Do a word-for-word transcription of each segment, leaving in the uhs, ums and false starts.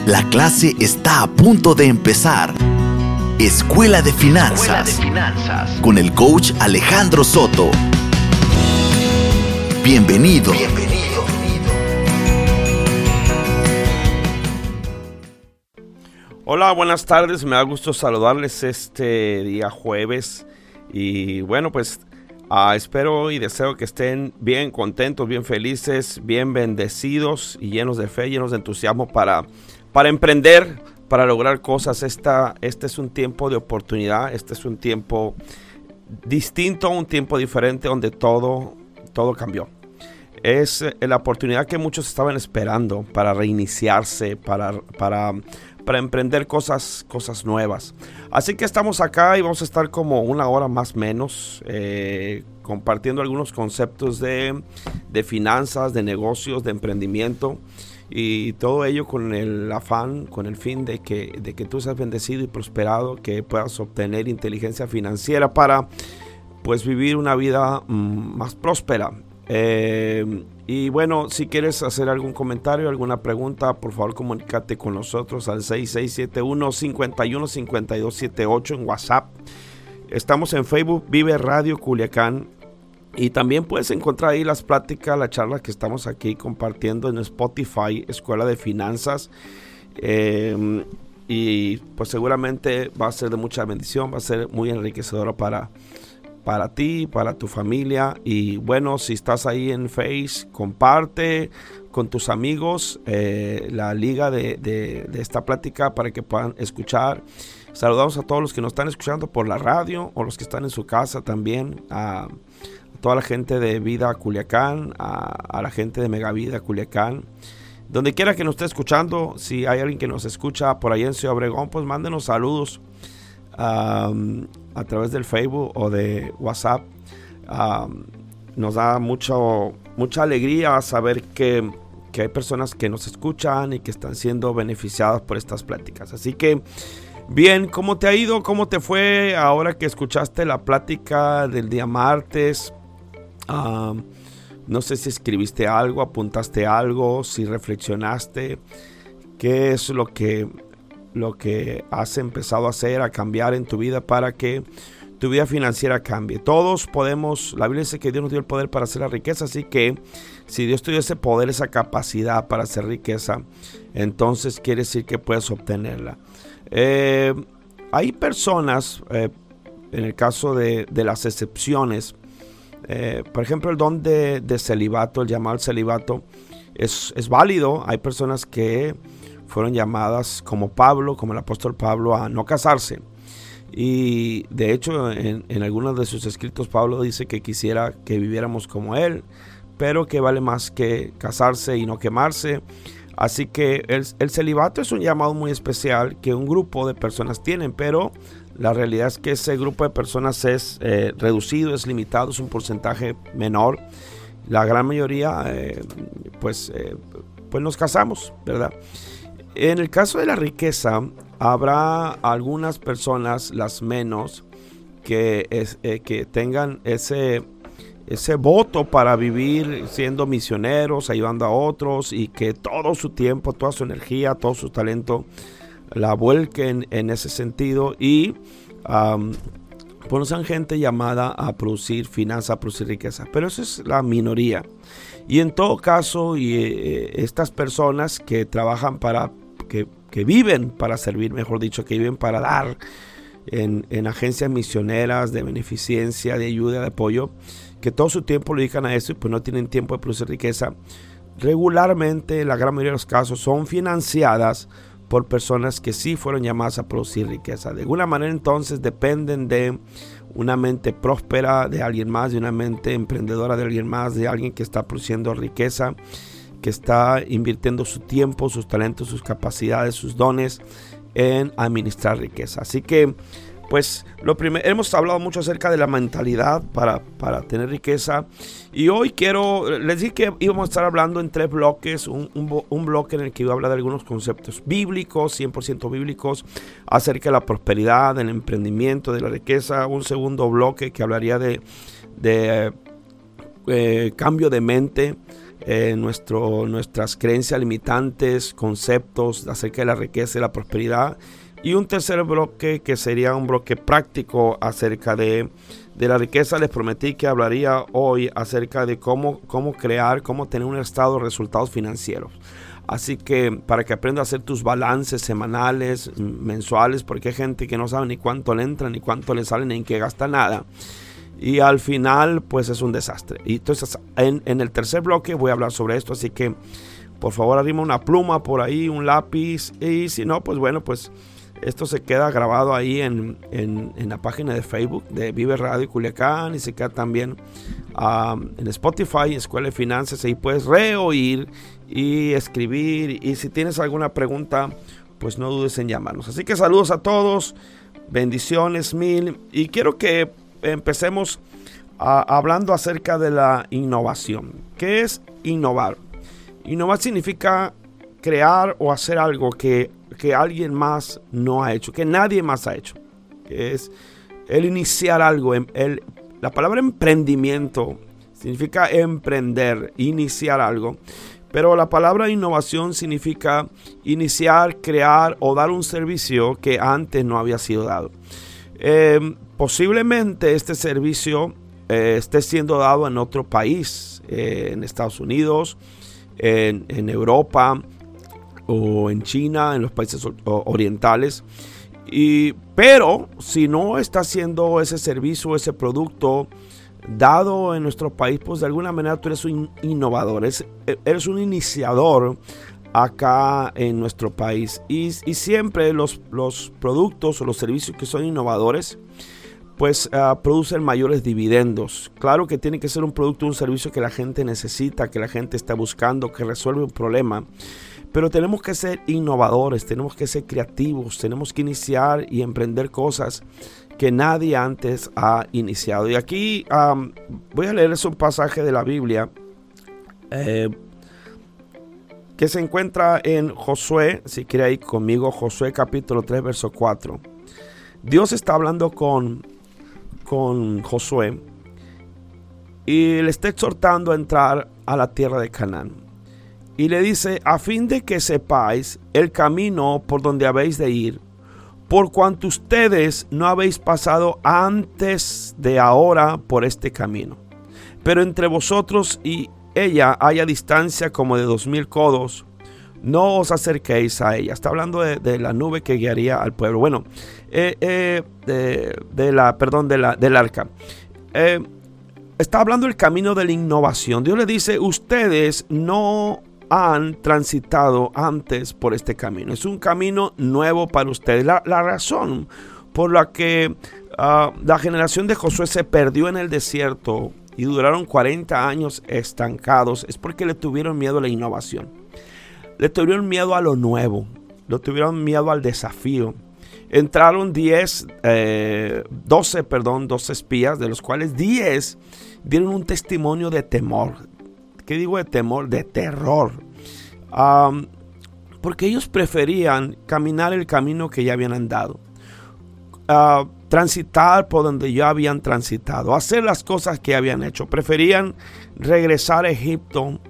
La clase está a punto de empezar. Escuela de Finanzas, Escuela de Finanzas. Con el coach Alejandro Soto. Bienvenido. Bienvenido. Hola, buenas tardes. Me da gusto saludarles este día jueves. Y bueno, pues uh, espero y deseo que estén bien contentos, bien felices, bien bendecidos y llenos de fe, llenos de entusiasmo para, para emprender, para lograr cosas. Esta, este es un tiempo de oportunidad, este es un tiempo distinto, un tiempo diferente donde todo, todo cambió. Es la oportunidad que muchos estaban esperando para reiniciarse, para, para, para emprender cosas, cosas nuevas. Así que estamos acá y vamos a estar como una hora más o menos eh, compartiendo algunos conceptos de, de finanzas, de negocios, de emprendimiento. Y todo ello con el afán, con el fin de que, de que tú seas bendecido y prosperado, que puedas obtener inteligencia financiera para pues vivir una vida mmm, más próspera. Eh, y bueno, si quieres hacer algún comentario, alguna pregunta, por favor comunícate con nosotros al seis seis siete uno, cinco uno, cinco dos siete ocho en WhatsApp. Estamos en Facebook, Vive Radio Culiacán. Y también puedes encontrar ahí las pláticas, las charlas que estamos aquí compartiendo en Spotify, Escuela de Finanzas. Eh, y pues seguramente va a ser de mucha bendición, va a ser muy enriquecedora para, para ti, para tu familia. Y bueno, si estás ahí en Face, comparte con tus amigos eh, la liga de, de, de esta plática para que puedan escuchar. Saludamos a todos los que nos están escuchando por la radio o los que están en su casa también. A, toda la gente de Vida Culiacán, a, a la gente de Megavida Culiacán, donde quiera que nos esté escuchando. Si hay alguien que nos escucha por ahí en Ciudad Obregón, pues mándenos saludos um, a través del Facebook o de WhatsApp. Um, nos da mucho, mucha alegría saber que, que hay personas que nos escuchan y que están siendo beneficiadas por estas pláticas. Así que bien, ¿cómo te ha ido? ¿Cómo te fue ahora que escuchaste la plática del día martes? Uh, no sé si escribiste algo, apuntaste algo, si reflexionaste. ¿Qué es lo que, lo que has empezado a hacer, a cambiar en tu vida para que tu vida financiera cambie? Todos podemos, la Biblia dice que Dios nos dio el poder para hacer la riqueza, así que si Dios te dio ese poder, esa capacidad para hacer riqueza, entonces quiere decir que puedes obtenerla. Eh, hay personas, eh, en el caso de, de las excepciones, eh, por ejemplo el don de, de celibato, el llamado al celibato es, es válido. Hay personas que fueron llamadas como Pablo, como el apóstol Pablo, a no casarse. Y de hecho en, en algunos de sus escritos Pablo dice que quisiera que viviéramos como él, pero que vale más que casarse y no quemarse. Así que el, el celibato es un llamado muy especial que un grupo de personas tienen, pero la realidad es que ese grupo de personas es eh, reducido, es limitado, es un porcentaje menor. La gran mayoría, eh, pues, eh, pues nos casamos, ¿verdad? En el caso de la riqueza, habrá algunas personas, las menos, que, es, eh, que tengan ese... ese voto para vivir siendo misioneros, ayudando a otros, y que todo su tiempo, toda su energía, todo su talento la vuelquen en ese sentido y um, pues sean gente llamada a producir finanzas, a producir riqueza. Pero esa es la minoría. Y en todo caso, y, eh, estas personas que trabajan para, que, que viven para servir, mejor dicho, que viven para dar en, en agencias misioneras de beneficencia, de ayuda, de apoyo, que todo su tiempo lo dedican a eso y pues no tienen tiempo de producir riqueza, regularmente, la gran mayoría de los casos, son financiadas por personas que sí fueron llamadas a producir riqueza. De alguna manera entonces dependen de una mente próspera de alguien más, de una mente emprendedora de alguien más, de alguien que está produciendo riqueza, que está invirtiendo su tiempo, sus talentos, sus capacidades, sus dones en administrar riqueza. Así que pues lo primero, hemos hablado mucho acerca de la mentalidad para, para tener riqueza. Y hoy quiero, les dije que íbamos a estar hablando en tres bloques. Un, un, un bloque en el que iba a hablar de algunos conceptos bíblicos, cien por ciento bíblicos, acerca de la prosperidad, del emprendimiento, de la riqueza. Un segundo bloque que hablaría de, de eh, cambio de mente, eh, nuestro, nuestras creencias limitantes, conceptos acerca de la riqueza y la prosperidad. Y un tercer bloque que sería un bloque práctico acerca de, de la riqueza. Les prometí que hablaría hoy acerca de cómo, cómo crear, cómo tener un estado de resultados financieros. Así que para que aprendas a hacer tus balances semanales, mensuales, porque hay gente que no sabe ni cuánto le entra, ni cuánto le sale, ni en qué gasta nada. Y al final, pues es un desastre. Y entonces, en, en el tercer bloque voy a hablar sobre esto. Así que, por favor, arrima una pluma por ahí, un lápiz. Y si no, pues bueno, pues esto se queda grabado ahí en, en, en la página de Facebook de Vive Radio Culiacán. Y se queda también um, en Spotify, Escuela de Finanzas. Ahí puedes reoír y escribir. Y si tienes alguna pregunta, pues no dudes en llamarnos. Así que saludos a todos. Bendiciones mil. Y quiero que empecemos a, hablando acerca de la innovación. ¿Qué es innovar? Innovar significa crear o hacer algo que, que alguien más no ha hecho, que nadie más ha hecho. Que es el iniciar algo. El, la palabra emprendimiento significa emprender, iniciar algo. Pero la palabra innovación significa iniciar, crear o dar un servicio que antes no había sido dado. Eh, posiblemente este servicio eh, esté siendo dado en otro país, eh, en Estados Unidos, en, en Europa o en China, en los países orientales. Y, pero si no está siendo ese servicio, ese producto dado en nuestro país, pues de alguna manera tú eres un innovador, eres, eres un iniciador acá en nuestro país. Y, y siempre los, los productos o los servicios que son innovadores, pues uh, producen mayores dividendos. Claro que tiene que ser un producto o un servicio que la gente necesita, que la gente está buscando, que resuelve un problema. Pero tenemos que ser innovadores, tenemos que ser creativos, tenemos que iniciar y emprender cosas que nadie antes ha iniciado. Y aquí um, voy a leerles un pasaje de la Biblia eh, que se encuentra en Josué, si quiere ir conmigo, Josué capítulo tres, verso cuatro. Dios está hablando con, con Josué y le está exhortando a entrar a la tierra de Canaán. Y le dice, a fin de que sepáis el camino por donde habéis de ir, por cuanto ustedes no habéis pasado antes de ahora por este camino. Pero entre vosotros y ella haya distancia como de dos mil codos, no os acerquéis a ella. Está hablando de, de la nube que guiaría al pueblo. Bueno, eh, eh, de, de la, perdón, de la, del arca. Eh, está hablando del camino de la innovación. Dios le dice, ustedes no han transitado antes por este camino. Es un camino nuevo para ustedes. La, la razón por la que uh, la generación de Josué se perdió en el desierto y duraron cuarenta años estancados es porque le tuvieron miedo a la innovación. Le tuvieron miedo a lo nuevo. Le tuvieron miedo al desafío. Entraron diez, eh, doce, perdón, doce espías, de los cuales diez dieron un testimonio de temor. ¿Qué digo de temor? De terror. Um, porque ellos preferían caminar el camino que ya habían andado. Uh, transitar por donde ya habían transitado. Hacer las cosas que habían hecho. Preferían regresar a Egipto.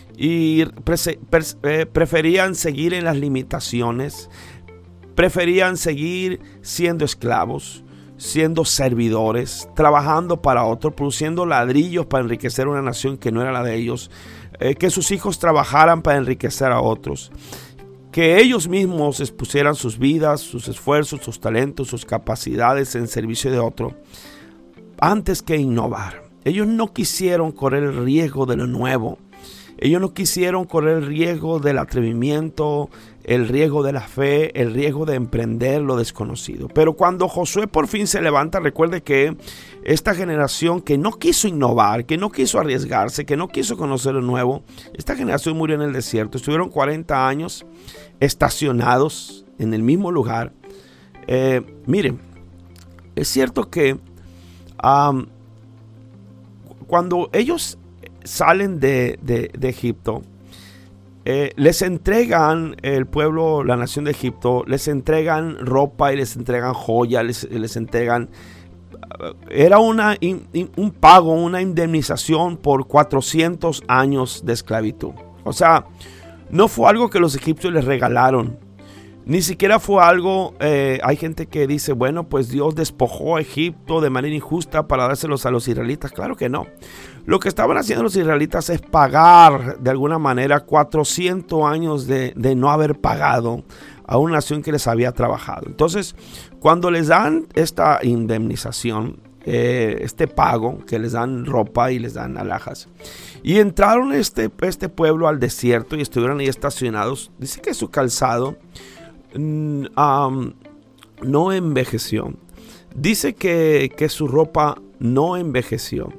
Y pre- pre- eh, preferían seguir en las limitaciones. Preferían seguir siendo esclavos, siendo servidores, trabajando para otros, produciendo ladrillos para enriquecer una nación que no era la de ellos, eh, que sus hijos trabajaran para enriquecer a otros, que ellos mismos expusieran sus vidas, sus esfuerzos, sus talentos, sus capacidades en servicio de otro, antes que innovar. Ellos no quisieron correr el riesgo de lo nuevo. Ellos no quisieron correr el riesgo del atrevimiento, el riesgo de la fe, el riesgo de emprender lo desconocido. Pero cuando Josué por fin se levanta, recuerde que esta generación que no quiso innovar, que no quiso arriesgarse, que no quiso conocer lo nuevo, esta generación murió en el desierto. Estuvieron cuarenta años estacionados en el mismo lugar. Eh, miren, es cierto que um, cuando ellos salen de, de, de Egipto, eh, les entregan el pueblo, la nación de Egipto, les entregan ropa y les entregan joyas, les, les entregan era una, in, in, un pago, una indemnización por cuatrocientos años de esclavitud. O sea, no fue algo que los egipcios les regalaron. Ni siquiera fue algo, eh, hay gente que dice, bueno, pues Dios despojó a Egipto de manera injusta para dárselos a los israelitas. Claro que no. Lo que estaban haciendo los israelitas es pagar de alguna manera cuatrocientos años de, de no haber pagado a una nación que les había trabajado. Entonces, cuando les dan esta indemnización, eh, este pago, que les dan ropa y les dan alhajas, y entraron este, este pueblo al desierto y estuvieron ahí estacionados, dice que su calzado Um, no envejeció. Dice que, que su ropa no envejeció.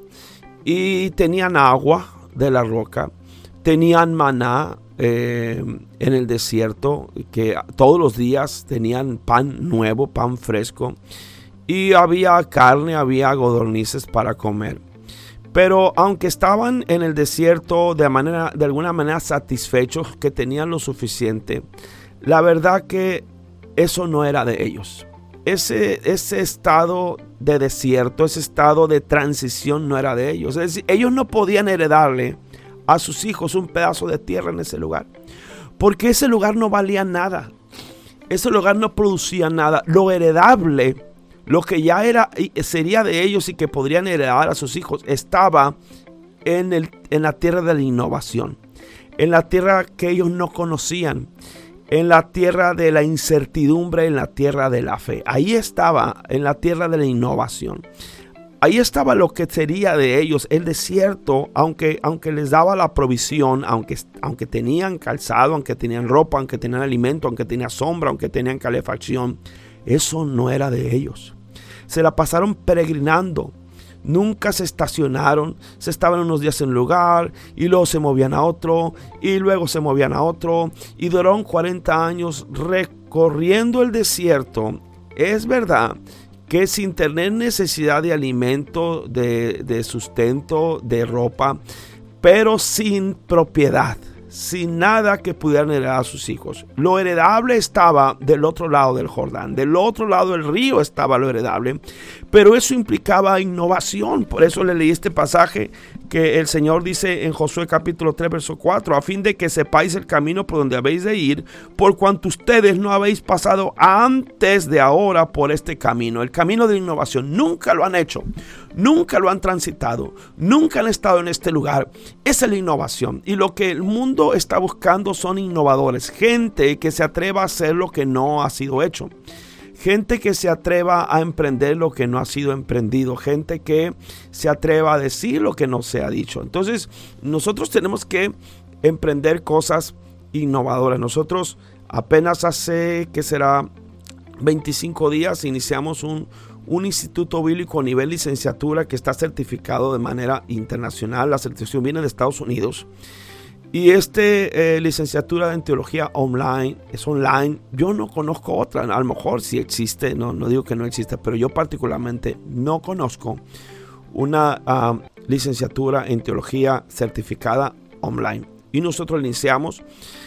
Y tenían agua de la roca. Tenían maná eh, en el desierto. Que todos los días tenían pan nuevo, pan fresco. Y había carne, había codornices para comer. Pero aunque estaban en el desierto de, manera, de alguna manera satisfechos, que tenían lo suficiente, la verdad que eso no era de ellos. Ese, ese estado de desierto, ese estado de transición no era de ellos. Es decir, ellos no podían heredarle a sus hijos un pedazo de tierra en ese lugar. Porque ese lugar no valía nada. Ese lugar no producía nada. Lo heredable, lo que ya era, sería de ellos y que podrían heredar a sus hijos, estaba en, el, en la tierra de la innovación. En la tierra que ellos no conocían. En la tierra de la incertidumbre, en la tierra de la fe. Ahí estaba, en la tierra de la innovación. Ahí estaba lo que sería de ellos, el desierto, aunque, aunque les daba la provisión, aunque, aunque tenían calzado, aunque tenían ropa, aunque tenían alimento, aunque tenían sombra, aunque tenían calefacción. Eso no era de ellos. Se la pasaron peregrinando. Nunca se estacionaron, se estaban unos días en un lugar y luego se movían a otro y luego se movían a otro y duraron cuarenta años recorriendo el desierto. Es verdad que sin tener necesidad de alimento, de, de sustento, de ropa, pero sin propiedad, sin nada que pudieran heredar a sus hijos. Lo heredable estaba del otro lado del Jordán, del otro lado del río estaba lo heredable, pero eso implicaba innovación. Por eso le leí este pasaje que el Señor dice en Josué capítulo tres verso cuatro, a fin de que sepáis el camino por donde habéis de ir, por cuanto ustedes no habéis pasado antes de ahora por este camino. El camino de innovación, nunca lo han hecho, nunca lo han transitado, nunca han estado en este lugar. Esa es la innovación, y lo que el mundo está buscando son innovadores, gente que se atreva a hacer lo que no ha sido hecho. Gente que se atreva a emprender lo que no ha sido emprendido. Gente que se atreva a decir lo que no se ha dicho. Entonces, nosotros tenemos que emprender cosas innovadoras. Nosotros apenas hace, ¿qué será? veinticinco días iniciamos un, un instituto bíblico a nivel licenciatura que está certificado de manera internacional. La certificación viene de Estados Unidos. Y este eh, licenciatura en teología online, es online. Yo no conozco otra, a lo mejor sí existe, no, no digo que no exista, pero yo particularmente no conozco una uh, licenciatura en teología certificada online. Y nosotros iniciamos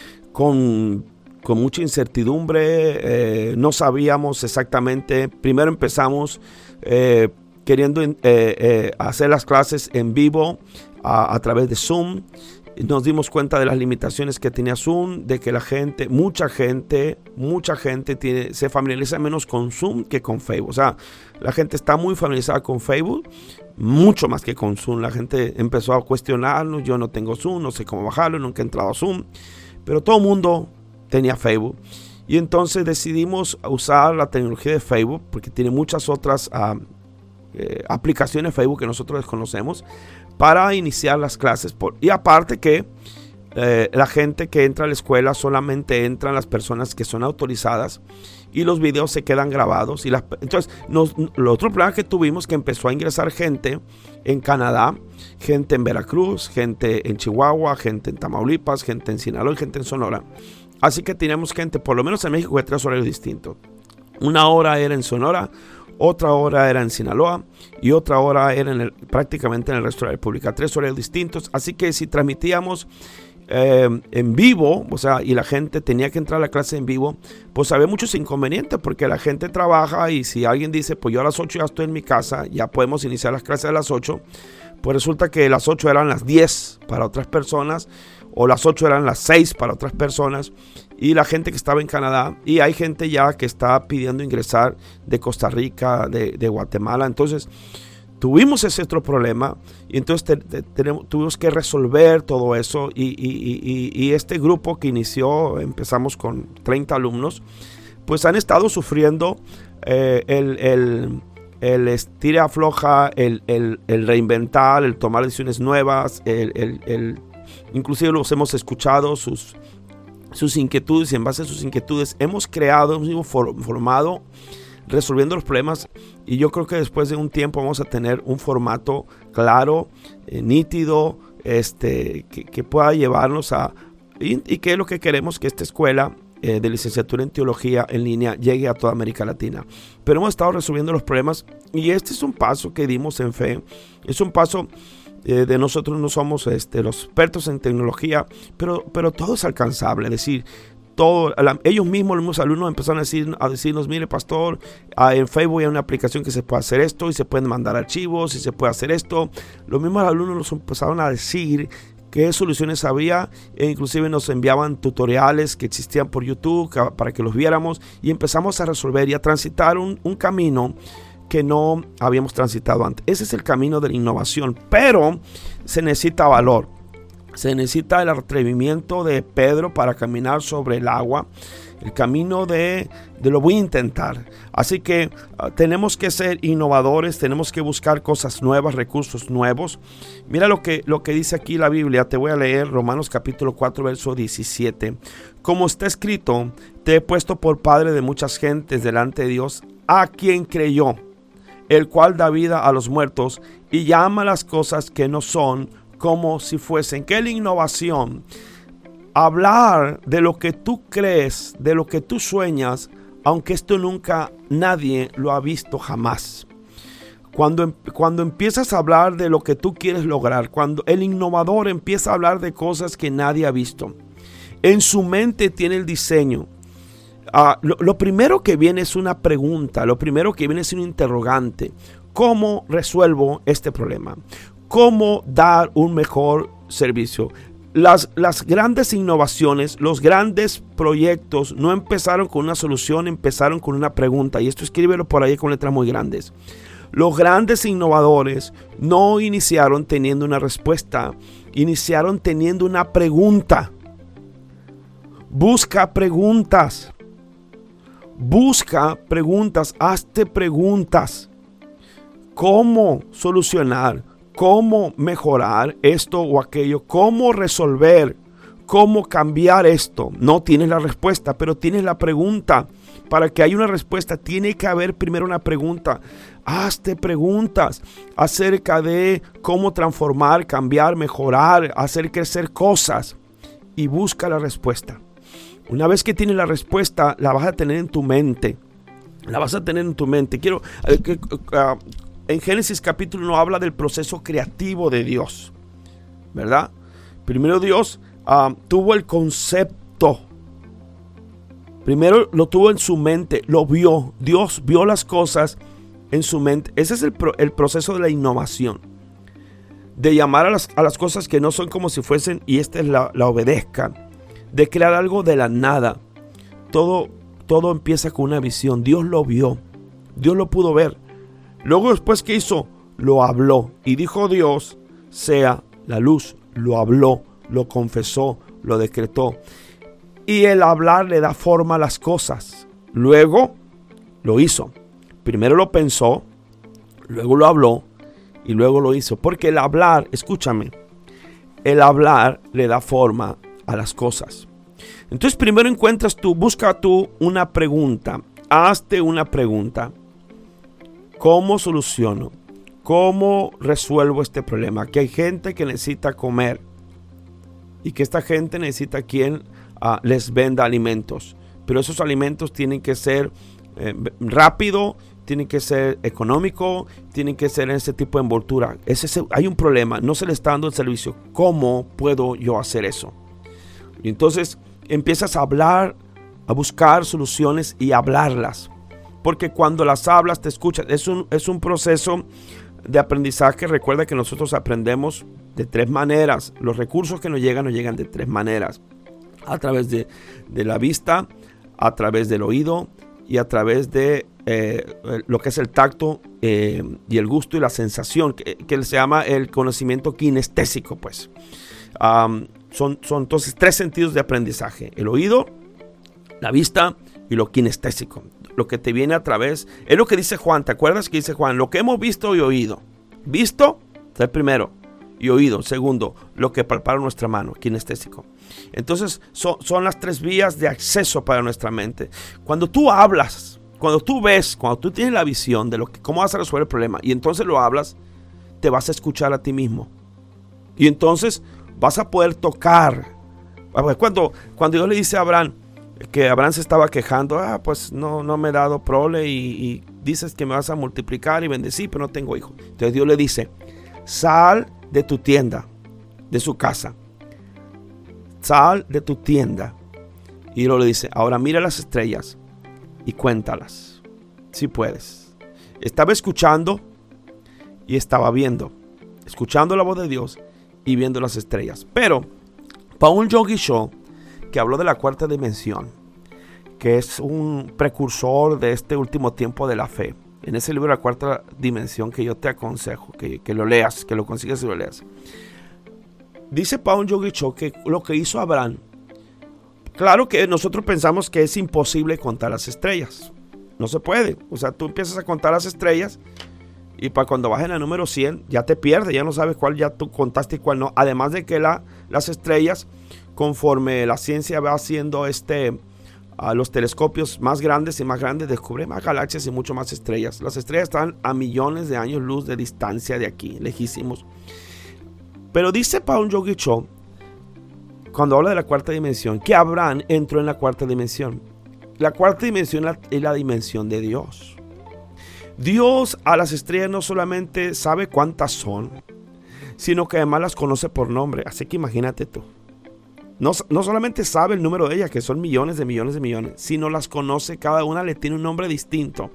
con, con mucha incertidumbre, eh, no sabíamos exactamente. Primero empezamos eh, queriendo eh, eh, hacer las clases en vivo a, a través de Zoom. Nos dimos cuenta de las limitaciones que tenía Zoom, de que la gente, mucha gente, mucha gente tiene, se familiariza menos con Zoom que con Facebook. O sea, la gente está muy familiarizada con Facebook, mucho más que con Zoom. La gente empezó a cuestionarnos, yo no tengo Zoom, no sé cómo bajarlo, nunca he entrado a Zoom. Pero todo el mundo tenía Facebook. Y entonces decidimos usar la tecnología de Facebook, porque tiene muchas otras uh, eh, aplicaciones Facebook que nosotros desconocemos, para iniciar las clases. Por, y aparte que eh, la gente que entra a la escuela solamente entran las personas que son autorizadas y los videos se quedan grabados. Y las, entonces, nos, lo otro problema que tuvimos, que empezó a ingresar gente en Canadá, gente en Veracruz, gente en Chihuahua, gente en Tamaulipas, gente en Sinaloa y gente en Sonora. Así que teníamos gente, por lo menos en México, de tres horarios distintos. Una hora era en Sonora, otra hora era en Sinaloa y otra hora era en el, prácticamente en el resto de la República. Tres horarios distintos. Así que si transmitíamos eh, en vivo, o sea, y la gente tenía que entrar a la clase en vivo, pues había muchos inconvenientes porque la gente trabaja y si alguien dice, pues yo a las ocho ya estoy en mi casa, ya podemos iniciar las clases a las ocho, pues resulta que las ocho eran las diez para otras personas o las ocho eran las seis para otras personas y la gente que estaba en Canadá, y hay gente ya que está pidiendo ingresar de Costa Rica, de, de Guatemala. Entonces tuvimos ese otro problema y entonces te, te, tenemos, tuvimos que resolver todo eso y, y, y, y este grupo que inició, empezamos con treinta alumnos, pues han estado sufriendo eh, el, el, el estira afloja, el, el, el reinventar, el tomar decisiones nuevas, el, el, el, inclusive los hemos escuchado, sus, sus inquietudes, y en base a sus inquietudes hemos creado, hemos formado, resolviendo los problemas, y yo creo que después de un tiempo vamos a tener un formato claro, eh, nítido, este, que, que pueda llevarnos a, y, y que es lo que queremos, que esta escuela eh, de licenciatura en teología en línea llegue a toda América Latina. Pero hemos estado resolviendo los problemas y este es un paso que dimos en fe, es un paso eh, de nosotros, no somos este, los expertos en tecnología, pero, pero todo es alcanzable, es decir, todo, la, ellos mismos, los mismos alumnos empezaron a, decir, a decirnos, mire pastor, uh, en Facebook hay una aplicación que se puede hacer esto y se pueden mandar archivos y se puede hacer esto. Los mismos alumnos nos empezaron a decir qué soluciones había e inclusive nos enviaban tutoriales que existían por YouTube que, para que los viéramos, y empezamos a resolver y a transitar un, un camino que no habíamos transitado antes. Ese es el camino de la innovación, pero se necesita valor. Se necesita el atrevimiento de Pedro para caminar sobre el agua, el camino de, de lo voy a intentar. Así que uh, tenemos que ser innovadores, tenemos que buscar cosas nuevas, recursos nuevos. Mira lo que, lo que dice aquí la Biblia, te voy a leer Romanos capítulo cuatro, verso diecisiete. Como está escrito, te he puesto por padre de muchas gentes delante de Dios, a quien creyó, el cual da vida a los muertos y llama las cosas que no son como si fuesen. ¿Qué es la innovación? Hablar de lo que tú crees, de lo que tú sueñas, aunque esto nunca nadie lo ha visto jamás. Cuando, cuando empiezas a hablar de lo que tú quieres lograr, cuando el innovador empieza a hablar de cosas que nadie ha visto, en su mente tiene el diseño. Uh, lo, lo primero que viene es una pregunta, lo primero que viene es un interrogante. ¿Cómo resuelvo este problema? ¿Cómo dar un mejor servicio? Las, las grandes innovaciones, los grandes proyectos no empezaron con una solución, empezaron con una pregunta. Y esto escríbelo por ahí con letras muy grandes. Los grandes innovadores no iniciaron teniendo una respuesta, iniciaron teniendo una pregunta. Busca preguntas. Busca preguntas, hazte preguntas. ¿Cómo solucionar? ¿Cómo mejorar esto o aquello? ¿Cómo resolver? ¿Cómo cambiar esto? No tienes la respuesta, pero tienes la pregunta. Para que haya una respuesta, tiene que haber primero una pregunta. Hazte preguntas acerca de cómo transformar, cambiar, mejorar, hacer crecer cosas. Y busca la respuesta. Una vez que tienes la respuesta, la vas a tener en tu mente. La vas a tener en tu mente. Quiero... Uh, uh, En Génesis capítulo uno habla del proceso creativo de Dios, ¿verdad? Primero Dios uh, tuvo el concepto. Primero lo tuvo en su mente, lo vio. Dios vio las cosas en su mente. Ese es el, pro, el proceso de la innovación. De llamar a las, a las cosas que no son como si fuesen y esta es la, la obedezcan. De crear algo de la nada. Todo, todo empieza con una visión. Dios lo vio. Dios lo pudo ver. Luego después, ¿qué hizo? Lo habló. Y dijo Dios, sea la luz. Lo habló, lo confesó, lo decretó. Y el hablar le da forma a las cosas. Luego lo hizo. Primero lo pensó, luego lo habló y luego lo hizo. Porque el hablar, escúchame, el hablar le da forma a las cosas. Entonces primero encuentras tú, busca tú una pregunta. Hazte una pregunta. ¿Cómo soluciono? ¿Cómo resuelvo este problema? Que hay gente que necesita comer y que esta gente necesita quien uh, les venda alimentos. Pero esos alimentos tienen que ser eh, rápido, tienen que ser económico, tienen que ser en ese tipo de envoltura. Ese, hay un problema, no se le está dando el servicio. ¿Cómo puedo yo hacer eso? Y entonces empiezas a hablar, a buscar soluciones y hablarlas. Porque cuando las hablas te escuchas. Es un, es un proceso de aprendizaje. Recuerda que nosotros aprendemos de tres maneras. Los recursos que nos llegan, nos llegan de tres maneras. A través de, de la vista, a través del oído y a través de eh, lo que es el tacto eh, y el gusto y la sensación, que, que se llama el conocimiento kinestésico, pues. Um, son, son entonces tres sentidos de aprendizaje: el oído, la vista y lo kinestésico. Lo que te viene a través, es lo que dice Juan. ¿Te acuerdas que dice Juan? Lo que hemos visto y oído. Visto, es el primero. Y oído, segundo, lo que palparon nuestra mano, kinestésico. Entonces son, son las tres vías de acceso para nuestra mente. Cuando tú hablas, cuando tú ves, cuando tú tienes la visión de lo que, cómo vas a resolver el problema, y entonces lo hablas, te vas a escuchar a ti mismo. Y entonces vas a poder tocar. Cuando, cuando Dios le dice a Abraham, que Abraham se estaba quejando, ah, pues no, no me he dado prole y, y dices que me vas a multiplicar y bendecir, pero no tengo hijo. Entonces Dios le dice, sal de tu tienda, de su casa, sal de tu tienda. Y luego le dice, ahora mira las estrellas y cuéntalas, si puedes. Estaba escuchando y estaba viendo, escuchando la voz de Dios y viendo las estrellas. Pero Paul Yonggi Cho, que habló de la cuarta dimensión, que es un precursor de este último tiempo de la fe, en ese libro La Cuarta Dimensión, que yo te aconsejo que, que lo leas, que lo consigas y lo leas, dice Paul Yonggi Cho que lo que hizo Abraham, claro que nosotros pensamos que es imposible contar las estrellas, no se puede. O sea, tú empiezas a contar las estrellas y para cuando bajen al número cien ya te pierdes, ya no sabes cuál ya tú contaste y cuál no. Además de que la, las estrellas, conforme la ciencia va haciendo este, a los telescopios más grandes y más grandes, descubre más galaxias y mucho más estrellas. Las estrellas están a millones de años luz de distancia de aquí, lejísimos. Pero dice Paul Yonggi Cho, cuando habla de la cuarta dimensión, que Abraham entró en la cuarta dimensión. La cuarta dimensión es la dimensión de Dios. Dios a las estrellas no solamente sabe cuántas son, sino que además las conoce por nombre. Así que imagínate tú. No, no solamente sabe el número de ellas, que son millones de millones de millones, sino las conoce, cada una le tiene un nombre distinto.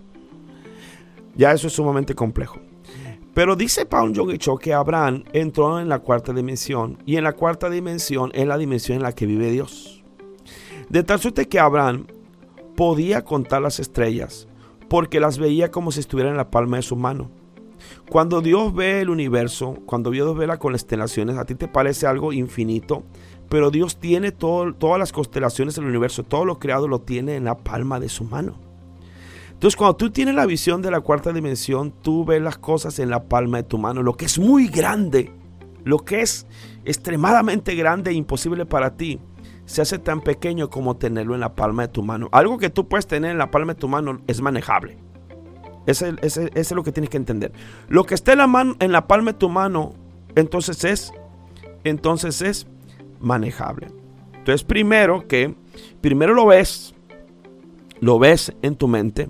Ya eso es sumamente complejo. Pero dice Paul Yonggi Cho que Abraham entró en la cuarta dimensión, y en la cuarta dimensión es la dimensión en la que vive Dios. De tal suerte que Abraham podía contar las estrellas, porque las veía como si estuvieran en la palma de su mano. Cuando Dios ve el universo, cuando Dios ve las constelaciones, a ti te parece algo infinito, pero Dios tiene todo, todas las constelaciones del universo, todo lo creado lo tiene en la palma de su mano. Entonces, cuando tú tienes la visión de la cuarta dimensión, tú ves las cosas en la palma de tu mano. Lo que es muy grande, lo que es extremadamente grande e imposible para ti, se hace tan pequeño como tenerlo en la palma de tu mano. Algo que tú puedes tener en la palma de tu mano es manejable. Ese, ese, ese es lo que tienes que entender. Lo que está en la, mano, en la palma de tu mano, entonces es, entonces es manejable. Entonces, primero que, primero lo ves, lo ves en tu mente,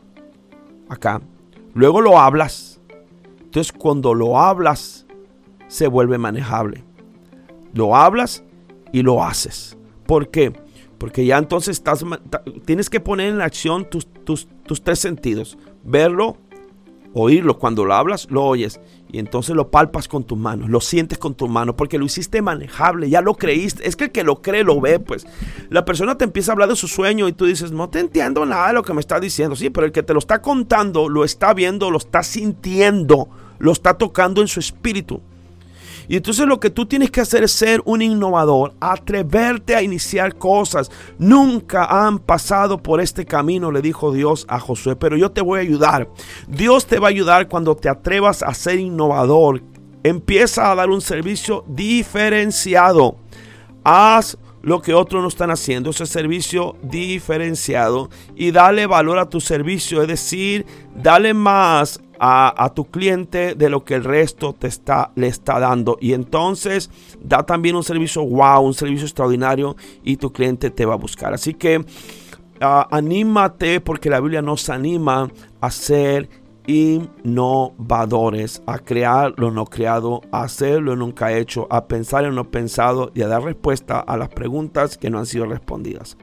acá, luego lo hablas. Entonces, cuando lo hablas, se vuelve manejable. Lo hablas y lo haces. ¿Por qué? Porque ya entonces estás, tienes que poner en acción tus, tus, tus tres sentidos. Verlo, oírlo. Cuando lo hablas, lo oyes. Y entonces lo palpas con tus manos, lo sientes con tus manos, porque lo hiciste manejable, ya lo creíste. Es que el que lo cree, lo ve, pues. La persona te empieza a hablar de su sueño y tú dices, no te entiendo nada de lo que me está diciendo. Sí, pero el que te lo está contando, lo está viendo, lo está sintiendo, lo está tocando en su espíritu. Y entonces lo que tú tienes que hacer es ser un innovador, atreverte a iniciar cosas. Nunca han pasado por este camino, le dijo Dios a Josué, pero yo te voy a ayudar. Dios te va a ayudar cuando te atrevas a ser innovador. Empieza a dar un servicio diferenciado. Haz lo que otros no están haciendo, ese servicio diferenciado, y dale valor a tu servicio, es decir, dale más A, a tu cliente de lo que el resto te está, le está dando. Y entonces da también un servicio wow, un servicio extraordinario, y tu cliente te va a buscar. Así que uh, anímate, porque la Biblia nos anima a ser innovadores, a crear lo no creado, a hacer lo nunca hecho, a pensar lo no pensado y a dar respuesta a las preguntas que no han sido respondidas.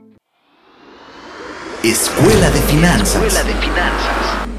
Escuela de Finanzas. Escuela de Finanzas.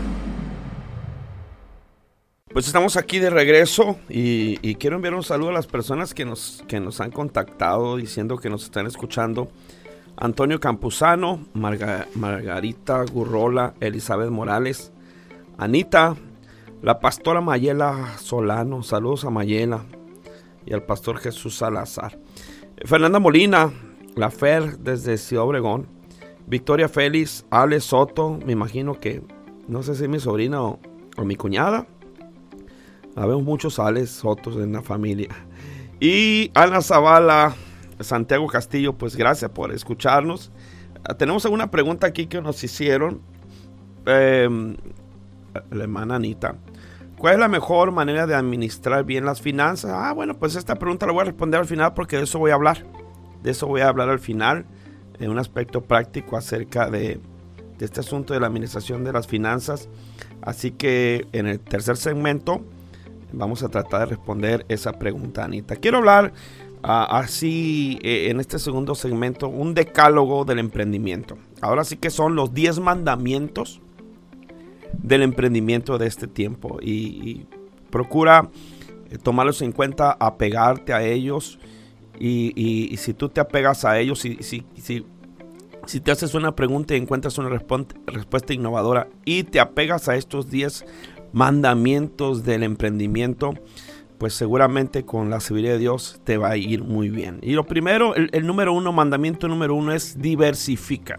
Pues estamos aquí de regreso y, y quiero enviar un saludo a las personas que nos, que nos han contactado diciendo que nos están escuchando. Antonio Campuzano, Marga, Margarita Gurrola, Elizabeth Morales, Anita, la pastora Mayela Solano, saludos a Mayela y al pastor Jesús Salazar. Fernanda Molina, la Fer desde Ciudad Obregón, Victoria Félix, Ale Soto, me imagino que, no sé si es mi sobrina o, o mi cuñada. Habemos muchos Ales Sotos en la familia. Y Ana Zavala, Santiago Castillo, pues gracias por escucharnos. Uh, tenemos alguna pregunta aquí que nos hicieron. Eh, la hermana Anita. ¿Cuál es la mejor manera de administrar bien las finanzas? Ah, bueno, pues esta pregunta la voy a responder al final porque de eso voy a hablar. De eso voy a hablar al final, en un aspecto práctico acerca de, de este asunto de la administración de las finanzas. Así que en el tercer segmento vamos a tratar de responder esa pregunta, Anita. Quiero hablar uh, así eh, en este segundo segmento, un decálogo del emprendimiento. Ahora sí que son los diez mandamientos del emprendimiento de este tiempo. Y, y procura eh, tomarlos en cuenta, apegarte a ellos. Y, y, y si tú te apegas a ellos, si, si, si, si te haces una pregunta y encuentras una respon- respuesta innovadora y te apegas a estos diez mandamientos del emprendimiento, pues seguramente con la sabiduría de Dios te va a ir muy bien. Y lo primero, el, el número uno, mandamiento número uno es diversifica.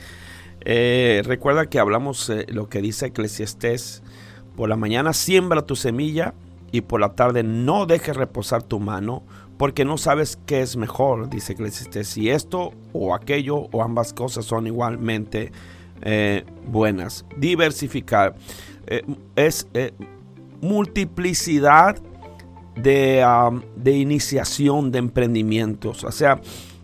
Eh, recuerda que hablamos eh, lo que dice Eclesiastés: por la mañana siembra tu semilla y por la tarde no dejes reposar tu mano, porque no sabes qué es mejor, dice Eclesiastés, si esto o aquello o ambas cosas son igualmente eh, buenas. Diversificar. Eh, es eh, multiplicidad de, um, de iniciación de emprendimientos. O sea,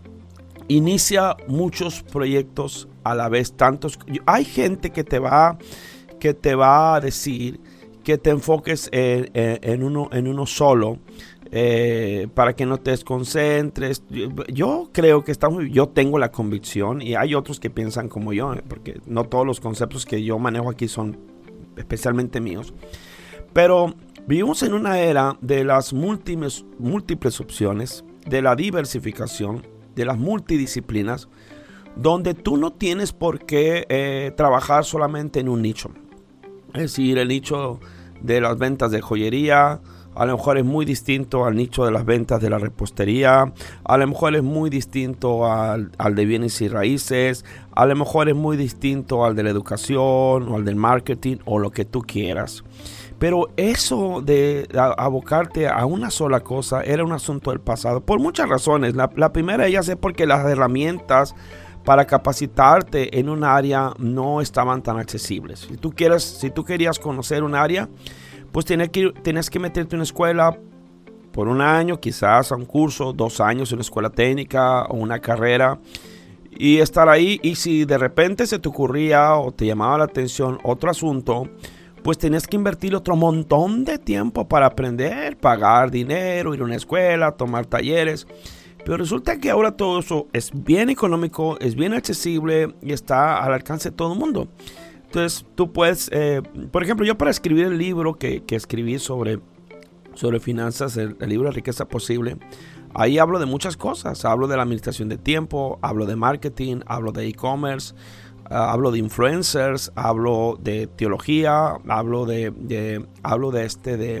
inicia muchos proyectos a la vez. Tantos. Hay gente que te va, que te va a decir que te enfoques en, en, en, uno, en uno solo. Eh, para que no te desconcentres. Yo, yo creo que estamos, yo tengo la convicción, y hay otros que piensan como yo, porque no todos los conceptos que yo manejo aquí son especialmente míos, pero vivimos en una era de las múltiples, múltiples opciones, de la diversificación, de las multidisciplinas, donde tú no tienes por qué eh, trabajar solamente en un nicho. Es decir, el nicho de las ventas de joyería a lo mejor es muy distinto al nicho de las ventas de la repostería, a lo mejor es muy distinto al, al de bienes y raíces, a lo mejor es muy distinto al de la educación o al del marketing o lo que tú quieras. Pero eso de abocarte a una sola cosa era un asunto del pasado, por muchas razones. La, la primera de ellas es porque las herramientas para capacitarte en un área no estaban tan accesibles. Si tú, quieres, si tú querías conocer un área, pues tenías que, tenías que meterte en una escuela por un año, quizás a un curso, dos años en una escuela técnica o una carrera, y estar ahí. Y si de repente se te ocurría o te llamaba la atención otro asunto, pues tenías que invertir otro montón de tiempo para aprender, pagar dinero, ir a una escuela, tomar talleres. Pero resulta que ahora todo eso es bien económico, es bien accesible y está al alcance de todo el mundo. Entonces tú puedes, eh, por ejemplo, yo para escribir el libro que, que escribí sobre, sobre finanzas, el, el libro de Riqueza Posible, ahí hablo de muchas cosas. Hablo de la administración de tiempo, hablo de marketing, hablo de e-commerce, uh, hablo de influencers, hablo de teología, hablo de, de, hablo de, este, de,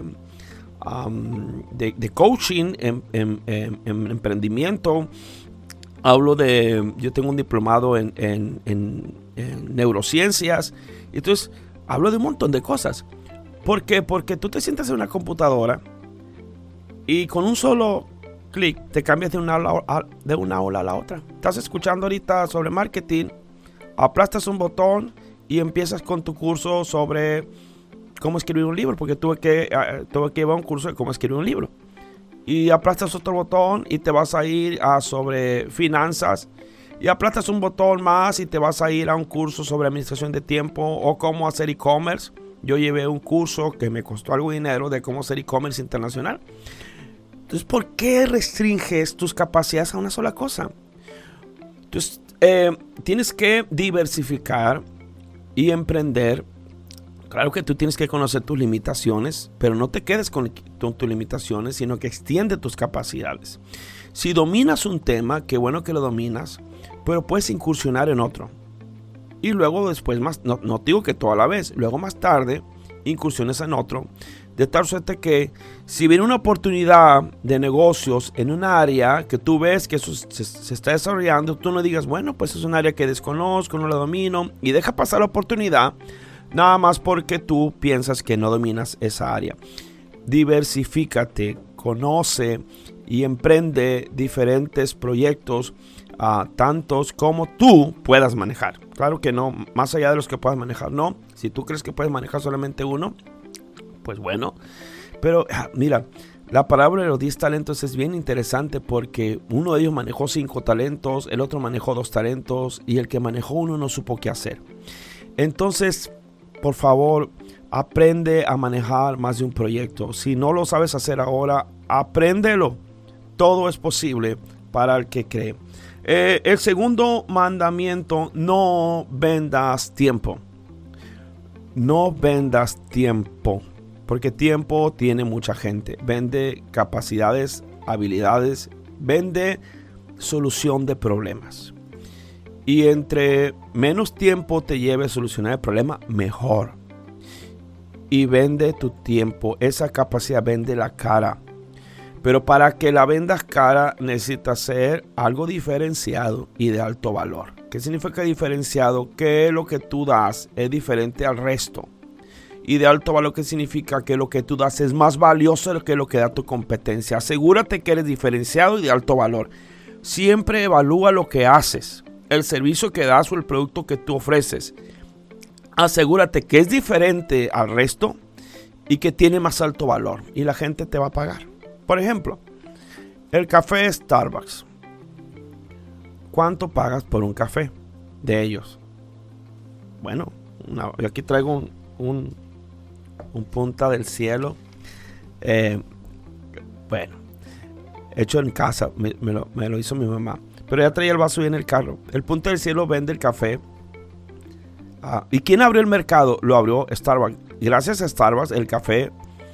um, de, de coaching en, en, en, en emprendimiento. Hablo de, yo tengo un diplomado en, en, en, en neurociencias. Entonces, hablo de un montón de cosas. ¿Por qué? Porque tú te sientas en una computadora y con un solo clic te cambias de una, a, de una ola a la otra. Estás escuchando ahorita sobre marketing, aplastas un botón y empiezas con tu curso sobre cómo escribir un libro, porque tuve que, uh, tuve que llevar un curso de cómo escribir un libro. Y aplastas otro botón y te vas a ir a sobre finanzas. Y aplastas un botón más y te vas a ir a un curso sobre administración de tiempo o cómo hacer e-commerce. yo llevé un curso que me costó algo de dinero de cómo hacer e-commerce internacional. Entonces, ¿por qué restringes tus capacidades a una sola cosa? Entonces, eh, tienes que diversificar y emprender. Claro que tú tienes que conocer tus limitaciones, pero no te quedes con, con tus limitaciones, sino que extiende tus capacidades. Si dominas un tema, qué bueno que lo dominas, pero puedes incursionar en otro. Y luego después, más, no, no digo que toda la vez, luego más tarde incursiones en otro, de tal suerte que si viene una oportunidad de negocios en un área que tú ves que eso se, se está desarrollando, tú no digas, bueno, pues es un área que desconozco, no la domino, y deja pasar la oportunidad, nada más porque tú piensas que no dominas esa área. Diversifícate, conoce y emprende diferentes proyectos, uh, tantos como tú puedas manejar. Claro que no, más allá de los que puedas manejar, no. Si tú crees que puedes manejar solamente uno, pues bueno. Pero mira, la parábola de los diez talentos es bien interesante porque uno de ellos manejó cinco talentos, el otro manejó dos talentos y el que manejó uno no supo qué hacer. Entonces, por favor, aprende a manejar más de un proyecto. Si no lo sabes hacer ahora, apréndelo. Todo es posible para el que cree. Eh, el segundo mandamiento, no vendas tiempo. No vendas tiempo. Porque tiempo tiene mucha gente. Vende capacidades, habilidades, vende solución de problemas. Y entre menos tiempo te lleve a solucionar el problema, mejor. Y vende tu tiempo. Esa capacidad vende la cara. Pero para que la vendas cara necesitas ser algo diferenciado y de alto valor. ¿Qué significa diferenciado? Que lo que tú das es diferente al resto. Y de alto valor, ¿qué significa? Que lo que tú das es más valioso que lo que da tu competencia. Asegúrate que eres diferenciado y de alto valor. Siempre evalúa lo que haces, el servicio que das o el producto que tú ofreces. Asegúrate que es diferente al resto y que tiene más alto valor. Y la gente te va a pagar. Por ejemplo, el café Starbucks. ¿Cuánto pagas por un café de ellos? Bueno, una, yo aquí traigo un, un, un punta del cielo. Eh, bueno, hecho en casa, me, me, lo, me lo hizo mi mamá. Pero ya traía el vaso ahí en el carro. El punta del cielo vende el café. Ah, ¿y quién abrió el mercado? Lo abrió Starbucks. Y gracias a Starbucks el café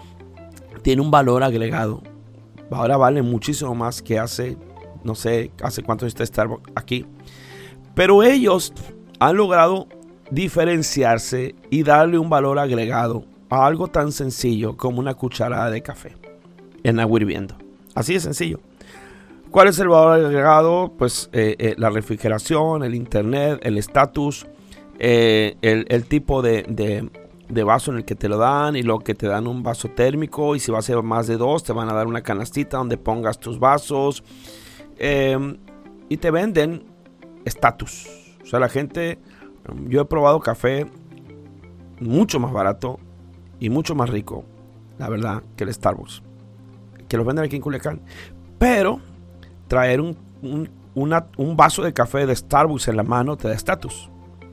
tiene un valor agregado. Ahora vale muchísimo más que hace, no sé, hace cuánto está Starbucks aquí. Pero ellos han logrado diferenciarse y darle un valor agregado a algo tan sencillo como una cucharada de café en agua hirviendo. Así de sencillo. ¿Cuál es el valor agregado? Pues eh, eh, la refrigeración, el internet, el estatus, eh, el, el tipo de... de de vaso en el que te lo dan y lo que te dan un vaso térmico, y si va a ser más de dos te van a dar una canastita donde pongas tus vasos, eh, y te venden estatus. O sea, la gente, yo he probado café mucho más barato y mucho más rico, la verdad, que el Starbucks, que los venden aquí en Culiacán. Pero traer un, un, una, un vaso de café de Starbucks en la mano te da estatus.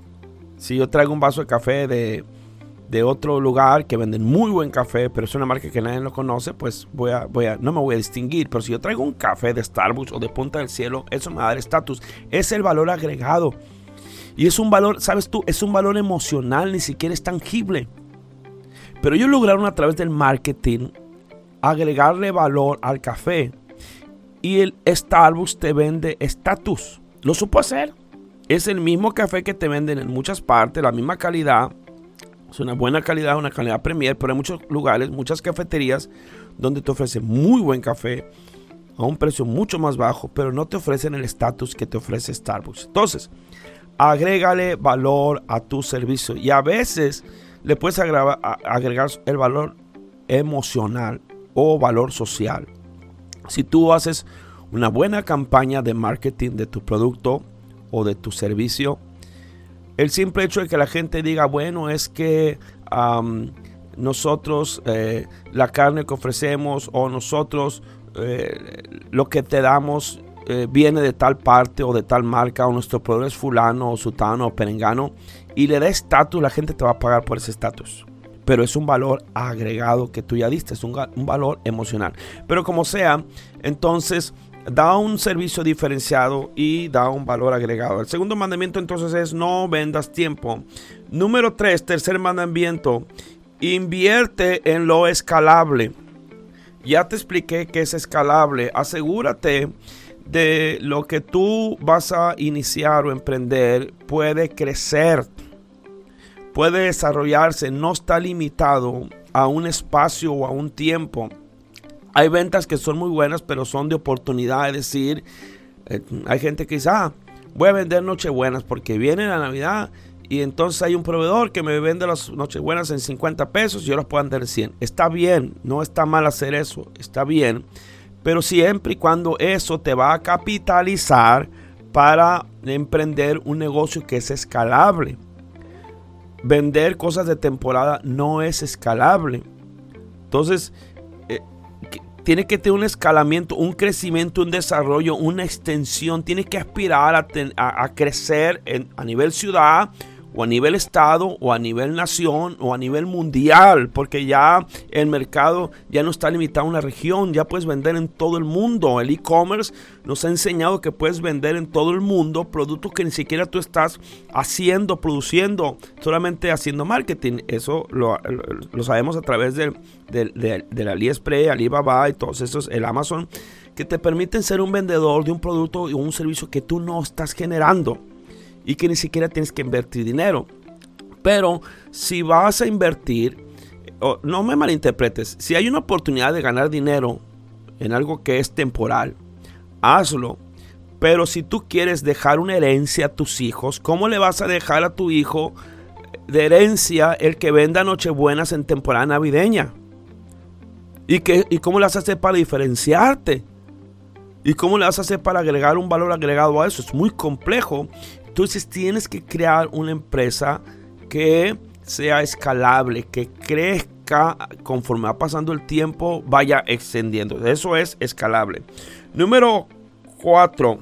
Si yo traigo un vaso de café de de otro lugar que venden muy buen café, pero es una marca que nadie lo conoce, pues voy a, voy a, no me voy a distinguir. Pero si yo traigo un café de Starbucks o de Punta del Cielo, eso me va a dar estatus. Es el valor agregado. Y es un valor, ¿sabes tú? Es un valor emocional, ni siquiera es tangible. Pero ellos lograron a través del marketing agregarle valor al café. Y el Starbucks te vende estatus. Lo supo hacer. Es el mismo café que te venden en muchas partes, la misma calidad. Es una buena calidad, una calidad premier, pero hay muchos lugares, muchas cafeterías donde te ofrecen muy buen café a un precio mucho más bajo, pero no te ofrecen el estatus que te ofrece Starbucks. Entonces, agrégale valor a tu servicio y a veces le puedes agregar, agregar el valor emocional o valor social. Si tú haces una buena campaña de marketing de tu producto o de tu servicio, el simple hecho de que la gente diga, bueno, es que um, nosotros, eh, la carne que ofrecemos o nosotros, eh, lo que te damos eh, viene de tal parte o de tal marca, o nuestro proveedor es fulano o sutano o perengano, y le da estatus, la gente te va a pagar por ese estatus. pero es un valor agregado que tú ya diste, es un, un valor emocional. Pero como sea, entonces da un servicio diferenciado y da un valor agregado. El segundo mandamiento entonces es no vendas tiempo. Número tres, tercer mandamiento, invierte en lo escalable. Ya te expliqué que es escalable. Asegúrate de lo que tú vas a iniciar o emprender puede crecer, puede desarrollarse, no está limitado a un espacio o a un tiempo. Hay ventas que son muy buenas, pero son de oportunidad. Es decir, eh, hay gente que dice, ah, voy a vender Nochebuenas porque viene la Navidad y entonces hay un proveedor que me vende las Nochebuenas en cincuenta pesos y yo las puedo vender en cien. Está bien, no está mal hacer eso, está bien. Pero siempre y cuando eso te va a capitalizar para emprender un negocio que es escalable. Vender cosas de temporada no es escalable. Entonces, eh, tiene que tener un escalamiento, un crecimiento, un desarrollo, una extensión. Tiene que aspirar a, ten, a, a crecer en, a nivel ciudad, o a nivel estado, o a nivel nación, o a nivel mundial, porque ya el mercado ya no está limitado a una región, ya puedes vender en todo el mundo. El e-commerce nos ha enseñado que puedes vender en todo el mundo productos que ni siquiera tú estás haciendo, produciendo, solamente haciendo marketing. Eso lo, lo, lo sabemos a través del, del, del, del AliExpress, Alibaba y todos esos, el Amazon, que te permiten ser un vendedor de un producto o un servicio que tú no estás generando y que ni siquiera tienes que invertir dinero. Pero si vas a invertir, oh, no me malinterpretes, si hay una oportunidad de ganar dinero en algo que es temporal, hazlo. Pero si tú quieres dejar una herencia a tus hijos, ¿cómo le vas a dejar a tu hijo de herencia el que venda Nochebuenas en temporada navideña? ¿Y, qué, y cómo le vas a hacer para diferenciarte? ¿Y cómo le vas a hacer para agregar un valor agregado a eso? Es muy complejo. Entonces tienes que crear una empresa que sea escalable, que crezca conforme va pasando el tiempo, vaya extendiendo. Eso es escalable. Número cuatro,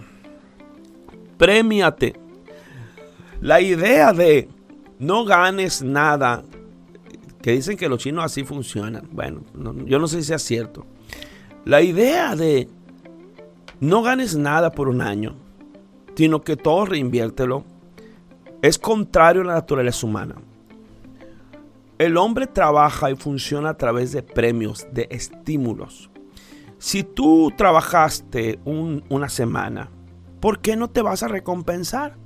premiate. La idea de no ganes nada, que dicen que los chinos así funcionan. Bueno, no, yo no sé si es cierto. La idea de no ganes nada por un año, sino que todo reinviértelo, es contrario a la naturaleza humana. El hombre trabaja y funciona a través de premios, de estímulos. Si tú trabajaste un, una semana, ¿por qué no te vas a recompensar?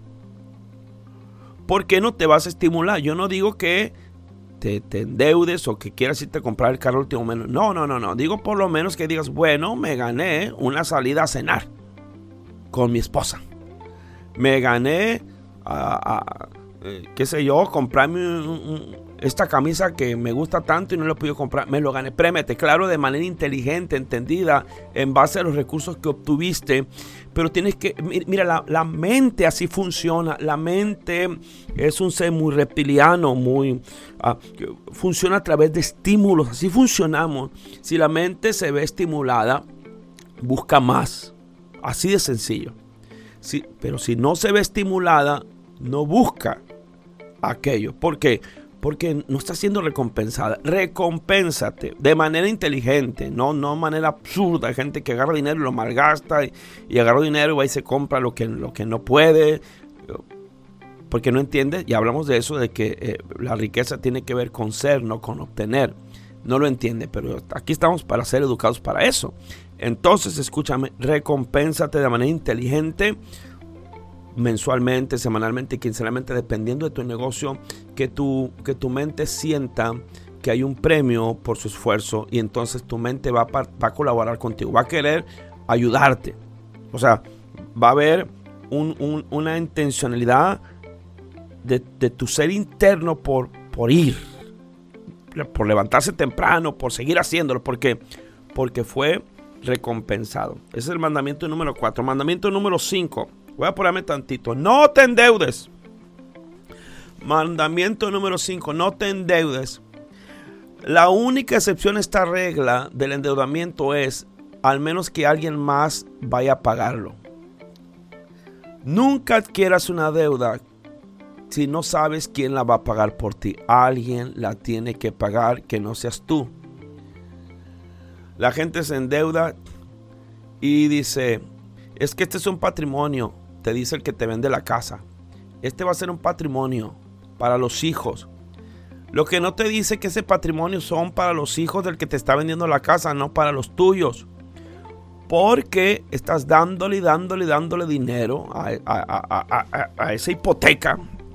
¿Por qué no te vas a estimular? Yo no digo que te, te endeudes o que quieras irte a comprar el carro último menos. No, no, no, no. Digo por lo menos que digas, bueno, me gané una salida a cenar con mi esposa. Me gané, uh, uh, eh, qué sé yo, comprarme un, un, esta camisa que me gusta tanto y no la pude comprar. Me lo gané. Prémete, claro, de manera inteligente, entendida, en base a los recursos que obtuviste. Pero tienes que, mira, la, la mente así funciona. La mente es un ser muy reptiliano, muy, uh, funciona a través de estímulos. Así funcionamos. Si la mente se ve estimulada, busca más. Así de sencillo. Sí, pero si no se ve estimulada, no busca aquello. ¿Por qué? Porque no está siendo recompensada. Recompénsate de manera inteligente, no, no de manera absurda. Hay gente que agarra dinero y lo malgasta y, y agarra dinero y va y se compra lo que, lo que no puede. Porque no entiende, y hablamos de eso, de que eh, la riqueza tiene que ver con ser, no con obtener. No lo entiende, pero aquí estamos para ser educados para eso. Entonces, escúchame, recompénsate de manera inteligente, mensualmente, semanalmente, quincenalmente, dependiendo de tu negocio, que tu, que tu mente sienta que hay un premio por su esfuerzo y entonces tu mente va, va a colaborar contigo, va a querer ayudarte. O sea, va a haber un, un, una intencionalidad de, de tu ser interno por, por ir, por levantarse temprano, por seguir haciéndolo, porque, porque fue recompensado. Ese es el mandamiento número cuatro. Mandamiento número cinco. Voy a ponerme tantito. No te endeudes. Mandamiento número cinco. No te endeudes. La única excepción a esta regla del endeudamiento es al menos que alguien más vaya a pagarlo. Nunca adquieras una deuda si no sabes quién la va a pagar por ti? Alguien la tiene que pagar, que no seas tú. La gente se endeuda y dice, es que este es un patrimonio, te dice el que te vende la casa. Este va a ser un patrimonio para los hijos. Lo que no te dice que ese patrimonio son para los hijos del que te está vendiendo la casa, no para los tuyos. Porque estás dándole y dándole y dándole dinero a, a, a, a, a esa hipoteca.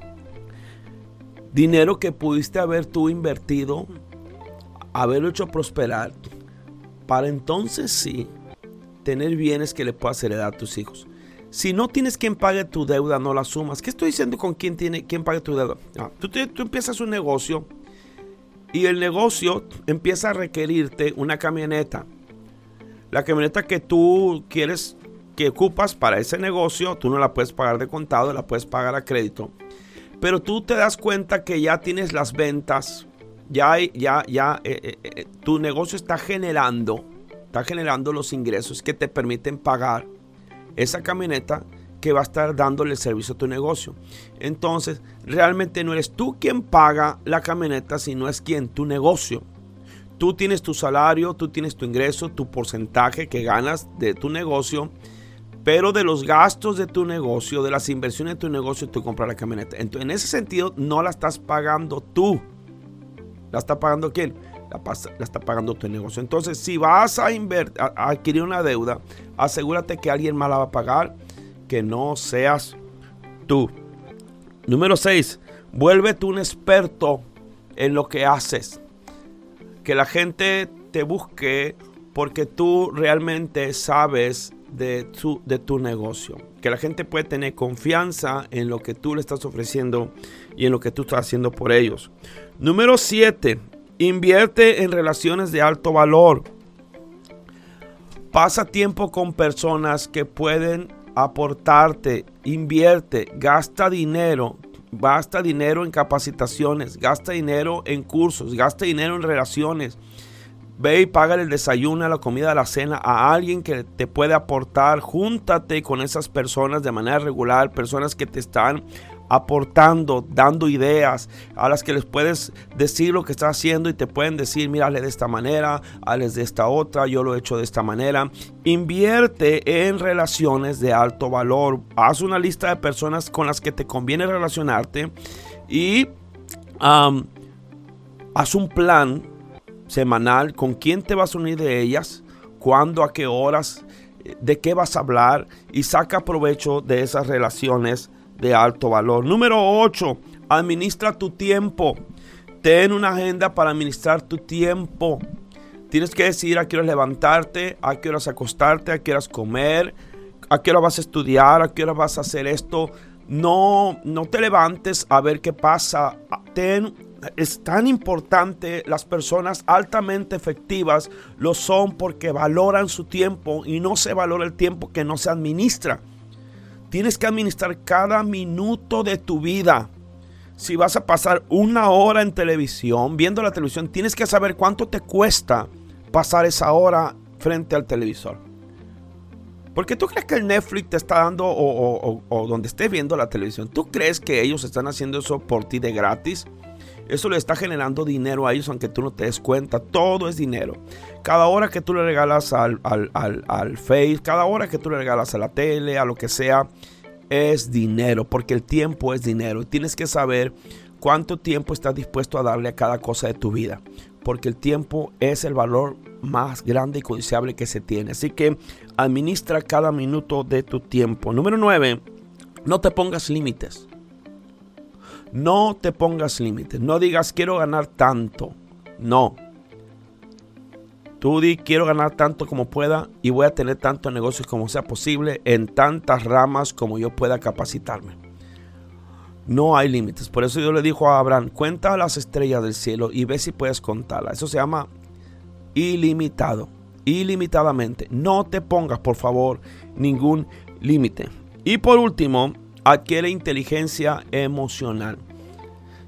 Dinero que pudiste haber tú invertido, haberlo hecho prosperar, para entonces sí tener bienes que le puedas heredar a tus hijos. Si no tienes quien pague tu deuda, no la asumas. ¿Qué estoy diciendo con quién tiene quien pague tu deuda? No, tú, tú empiezas un negocio y el negocio empieza a requerirte una camioneta. La camioneta que tú quieres, que ocupas para ese negocio, tú no la puedes pagar de contado, la puedes pagar a crédito. Pero tú te das cuenta que ya tienes las ventas, ya, ya, ya, eh, eh, tu negocio está generando, está generando los ingresos que te permiten pagar esa camioneta que va a estar dándole servicio a tu negocio. Entonces, realmente no eres tú quien paga la camioneta, sino es quien, tu negocio. Tú tienes tu salario, tú tienes tu ingreso, tu porcentaje que ganas de tu negocio, pero de los gastos de tu negocio, de las inversiones de tu negocio, tú compras la camioneta. Entonces, en ese sentido, no la estás pagando tú. ¿La está pagando quién? La, pasa, la está pagando tu negocio. Entonces, si vas a, invertir, a, a adquirir una deuda, asegúrate que alguien más la va a pagar, que no seas tú. Número seis, vuélvete un experto en lo que haces. Que la gente te busque porque tú realmente sabes de tu, de tu negocio. Que la gente puede tener confianza en lo que tú le estás ofreciendo y en lo que tú estás haciendo por ellos. Número siete, invierte en relaciones de alto valor. Pasa tiempo con personas que pueden aportarte. Invierte, gasta dinero. Gasta dinero en capacitaciones, gasta dinero en cursos, gasta dinero en relaciones. Ve y paga el desayuno, la comida, la cena a alguien que te puede aportar. Júntate con esas personas de manera regular, personas que te están aportando, dando ideas, a las que les puedes decir lo que estás haciendo y te pueden decir, mira, hazle de esta manera, hazle de esta otra, yo lo he hecho de esta manera. Invierte en relaciones de alto valor. Haz una lista de personas con las que te conviene relacionarte y um, haz un plan semanal con quién te vas a unir de ellas, cuándo, a qué horas, de qué vas a hablar y saca provecho de esas relaciones de alto valor. Número ocho, administra tu tiempo. Ten una agenda para administrar tu tiempo. Tienes que decidir a qué horas levantarte, a qué horas acostarte, a qué horas comer, a qué horas vas a estudiar, a qué horas vas a hacer esto. No, no te levantes a ver qué pasa. Ten, es tan importante. Las personas altamente efectivas lo son porque valoran su tiempo y no se valora el tiempo que no se administra. Tienes que administrar cada minuto de tu vida. Si vas a pasar una hora en televisión, viendo la televisión, tienes que saber cuánto te cuesta pasar esa hora frente al televisor. Porque tú crees que el Netflix te está dando, o, o, o, o donde estés viendo la televisión, ¿tú crees que ellos están haciendo eso por ti de gratis? Eso le está generando dinero a ellos aunque tú no te des cuenta. Todo es dinero. Cada hora que tú le regalas al, al, al, al Face, cada hora que tú le regalas a la tele, a lo que sea, es dinero. Porque el tiempo es dinero. Y tienes que saber cuánto tiempo estás dispuesto a darle a cada cosa de tu vida. Porque el tiempo es el valor más grande y codiciable que se tiene. Así que administra cada minuto de tu tiempo. Número nueve, no te pongas límites. No te pongas límites. No digas quiero ganar tanto. No. Tú di quiero ganar tanto como pueda y voy a tener tantos negocios como sea posible en tantas ramas como yo pueda capacitarme. No hay límites. Por eso yo le dijo a Abraham, cuenta las estrellas del cielo y ve si puedes contarlas. Eso se llama ilimitado. Ilimitadamente. No te pongas, por favor, ningún límite. Y por último, adquiere inteligencia emocional.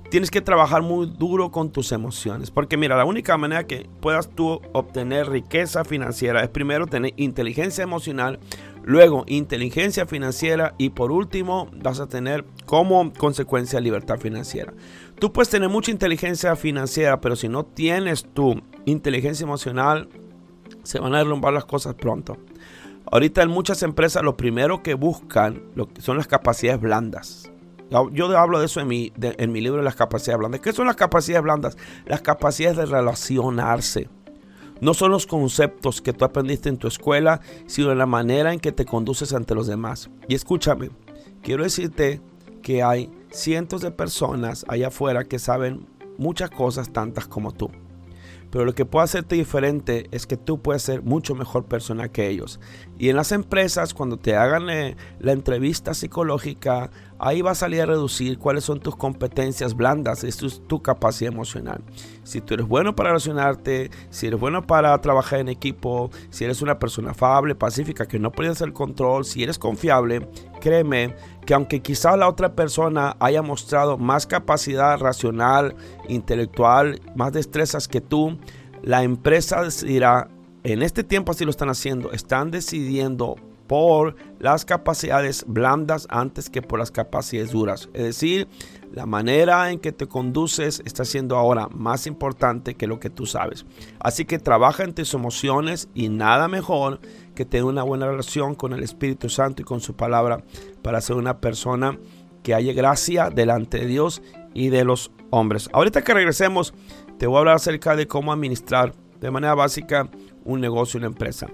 tienes que trabajar muy duro con tus emociones. Porque mira, la única manera que puedas tú obtener riqueza financiera es primero tener inteligencia emocional, luego inteligencia financiera y por último vas a tener como consecuencia libertad financiera. Tú puedes tener mucha inteligencia financiera, pero si no tienes tu inteligencia emocional, se van a derrumbar las cosas pronto. Ahorita en muchas empresas lo primero que buscan lo que son las capacidades blandas. Yo hablo de eso en mi, de, en mi libro de las capacidades blandas. ¿Qué son las capacidades blandas? Las capacidades de relacionarse. No son los conceptos que tú aprendiste en tu escuela, sino la manera en que te conduces ante los demás. Y escúchame, quiero decirte que hay cientos de personas allá afuera que saben muchas cosas tantas como tú. Pero lo que puede hacerte diferente es que tú puedes ser mucho mejor persona que ellos. Y en las empresas, cuando te hagan eh, la entrevista psicológica, ahí va a salir a reducir cuáles son tus competencias blandas, esto es tu capacidad emocional. Si tú eres bueno para relacionarte, si eres bueno para trabajar en equipo, si eres una persona afable, pacífica, que no pierdes el control, si eres confiable, créeme que aunque quizás la otra persona haya mostrado más capacidad racional, intelectual, más destrezas que tú, la empresa decidirá, en este tiempo así lo están haciendo, están decidiendo por las capacidades blandas antes que por las capacidades duras. Es decir, la manera en que te conduces está siendo ahora más importante que lo que tú sabes. Así que trabaja en tus emociones y nada mejor que tener una buena relación con el Espíritu Santo y con su palabra para ser una persona que haya gracia delante de Dios y de los hombres. Ahorita que regresemos, te voy a hablar acerca de cómo administrar de manera básica un negocio, una empresa.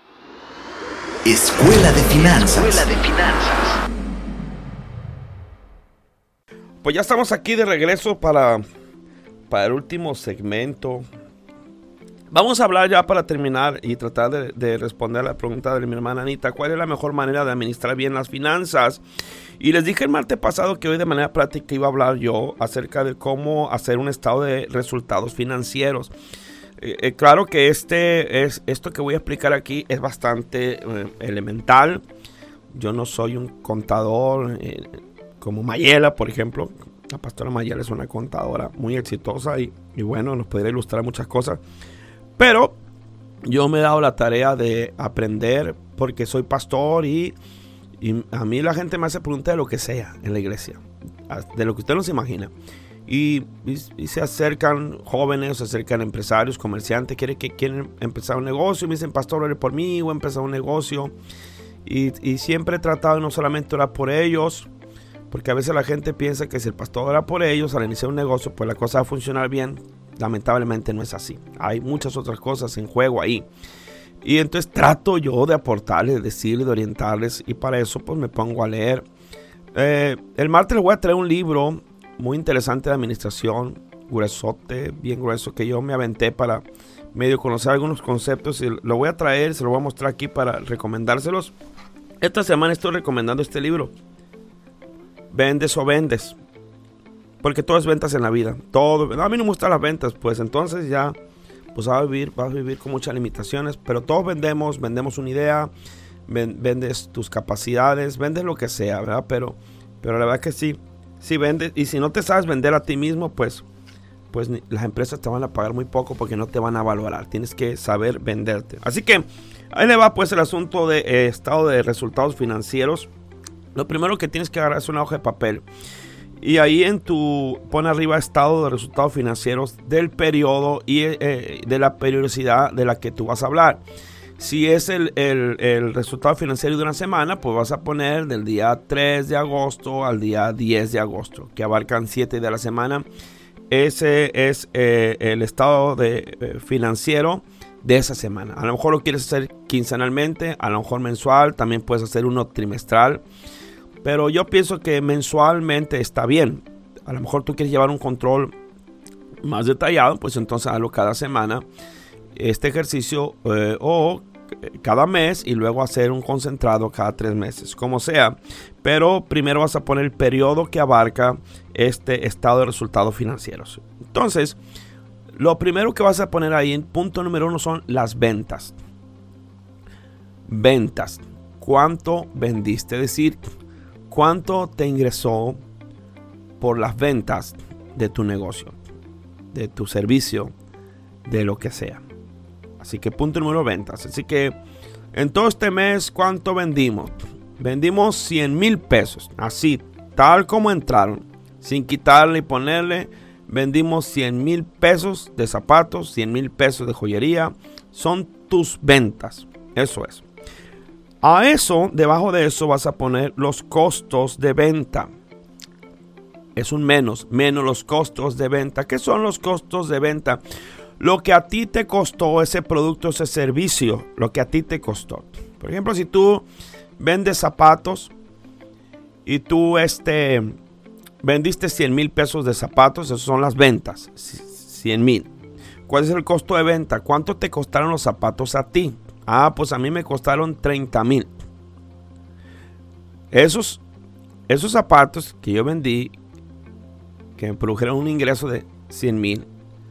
Escuela de Finanzas. Escuela de Finanzas. Pues ya estamos aquí de regreso para, para el último segmento. Vamos a hablar ya para terminar y tratar de, de responder a la pregunta de mi hermana Anita. ¿Cuál es la mejor manera de administrar bien las finanzas? Y les dije el martes pasado que hoy de manera práctica iba a hablar yo acerca de cómo hacer un estado de resultados financieros. Eh, eh, claro que este es, esto que voy a explicar aquí es bastante eh, elemental. Yo no soy un contador eh, como Mayela, por ejemplo. La pastora Mayela es una contadora muy exitosa y, y bueno, nos podría ilustrar muchas cosas. Pero yo me he dado la tarea de aprender porque soy pastor y, y a mí la gente me hace preguntas de lo que sea en la iglesia, de lo que usted no se imagina. Y, y, y se acercan jóvenes, se acercan empresarios, comerciantes, quieren, que quieren empezar un negocio y me dicen, pastor, ore por mí, voy a empezar un negocio. Y, y siempre he tratado de no solamente orar por ellos, porque a veces la gente piensa que si el pastor ora por ellos al iniciar un negocio, pues la cosa va a funcionar bien. Lamentablemente no es así. Hay muchas otras cosas en juego ahí. Y entonces trato yo de aportarles, de decirles, de orientarles. Y para eso pues me pongo a leer. Eh, el martes les voy a traer un libro muy interesante de administración, gruesote, bien grueso, que yo me aventé para medio conocer algunos conceptos. Y lo voy a traer, se lo voy a mostrar aquí para recomendárselos. Esta semana estoy recomendando este libro. Vendes o vendes. Porque todo es ventas en la vida. Todo, a mí no me gustan las ventas, pues entonces ya pues vas a vivir, vas a vivir con muchas limitaciones. Pero todos vendemos, vendemos una idea, vendes tus capacidades, vendes lo que sea, ¿verdad? Pero, pero la verdad que sí, sí vendes. Y si no te sabes vender a ti mismo, pues, pues las empresas te van a pagar muy poco porque no te van a valorar. Tienes que saber venderte. Así que ahí le va pues el asunto de eh, estado de resultados financieros. Lo primero que tienes que agarrar es una hoja de papel. Y ahí en tu, pon arriba estado de resultados financieros del periodo y eh, de la periodicidad de la que tú vas a hablar. Si es el, el, el resultado financiero de una semana, pues vas a poner del día tres de agosto al día diez de agosto, que abarcan siete días de la semana. Ese es eh, el estado de, eh, financiero de esa semana. A lo mejor lo quieres hacer quincenalmente, a lo mejor mensual, también puedes hacer uno trimestral. Pero yo pienso que mensualmente está bien. A lo mejor tú quieres llevar un control más detallado, pues entonces hazlo cada semana, este ejercicio, eh, o cada mes, y luego hacer un concentrado cada tres meses, como sea. Pero primero vas a poner el periodo que abarca este estado de resultados financieros. Entonces, lo primero que vas a poner ahí en punto número uno son las ventas. Ventas. ¿Cuánto vendiste? Es decir, ¿cuánto te ingresó por las ventas de tu negocio, de tu servicio, de lo que sea. Así que punto número ventas. Así que en todo este mes, ¿cuánto vendimos? Vendimos cien mil pesos, así, tal como entraron, sin quitarle y ponerle. Vendimos cien mil pesos de zapatos, cien mil pesos de joyería. Son tus ventas, eso es. A eso, debajo de eso vas a poner los costos de venta. Es un menos, menos los costos de venta. ¿Qué son los costos de venta? Lo que a ti te costó ese producto, ese servicio, lo que a ti te costó. Por ejemplo, si tú vendes zapatos y tú este, vendiste cien mil pesos de zapatos, esas son las ventas, cien mil. ¿Cuál es el costo de venta? ¿Cuánto te costaron los zapatos a ti? Ah, pues a mí me costaron treinta mil. Esos, esos zapatos que yo vendí, que me produjeron un ingreso de cien mil,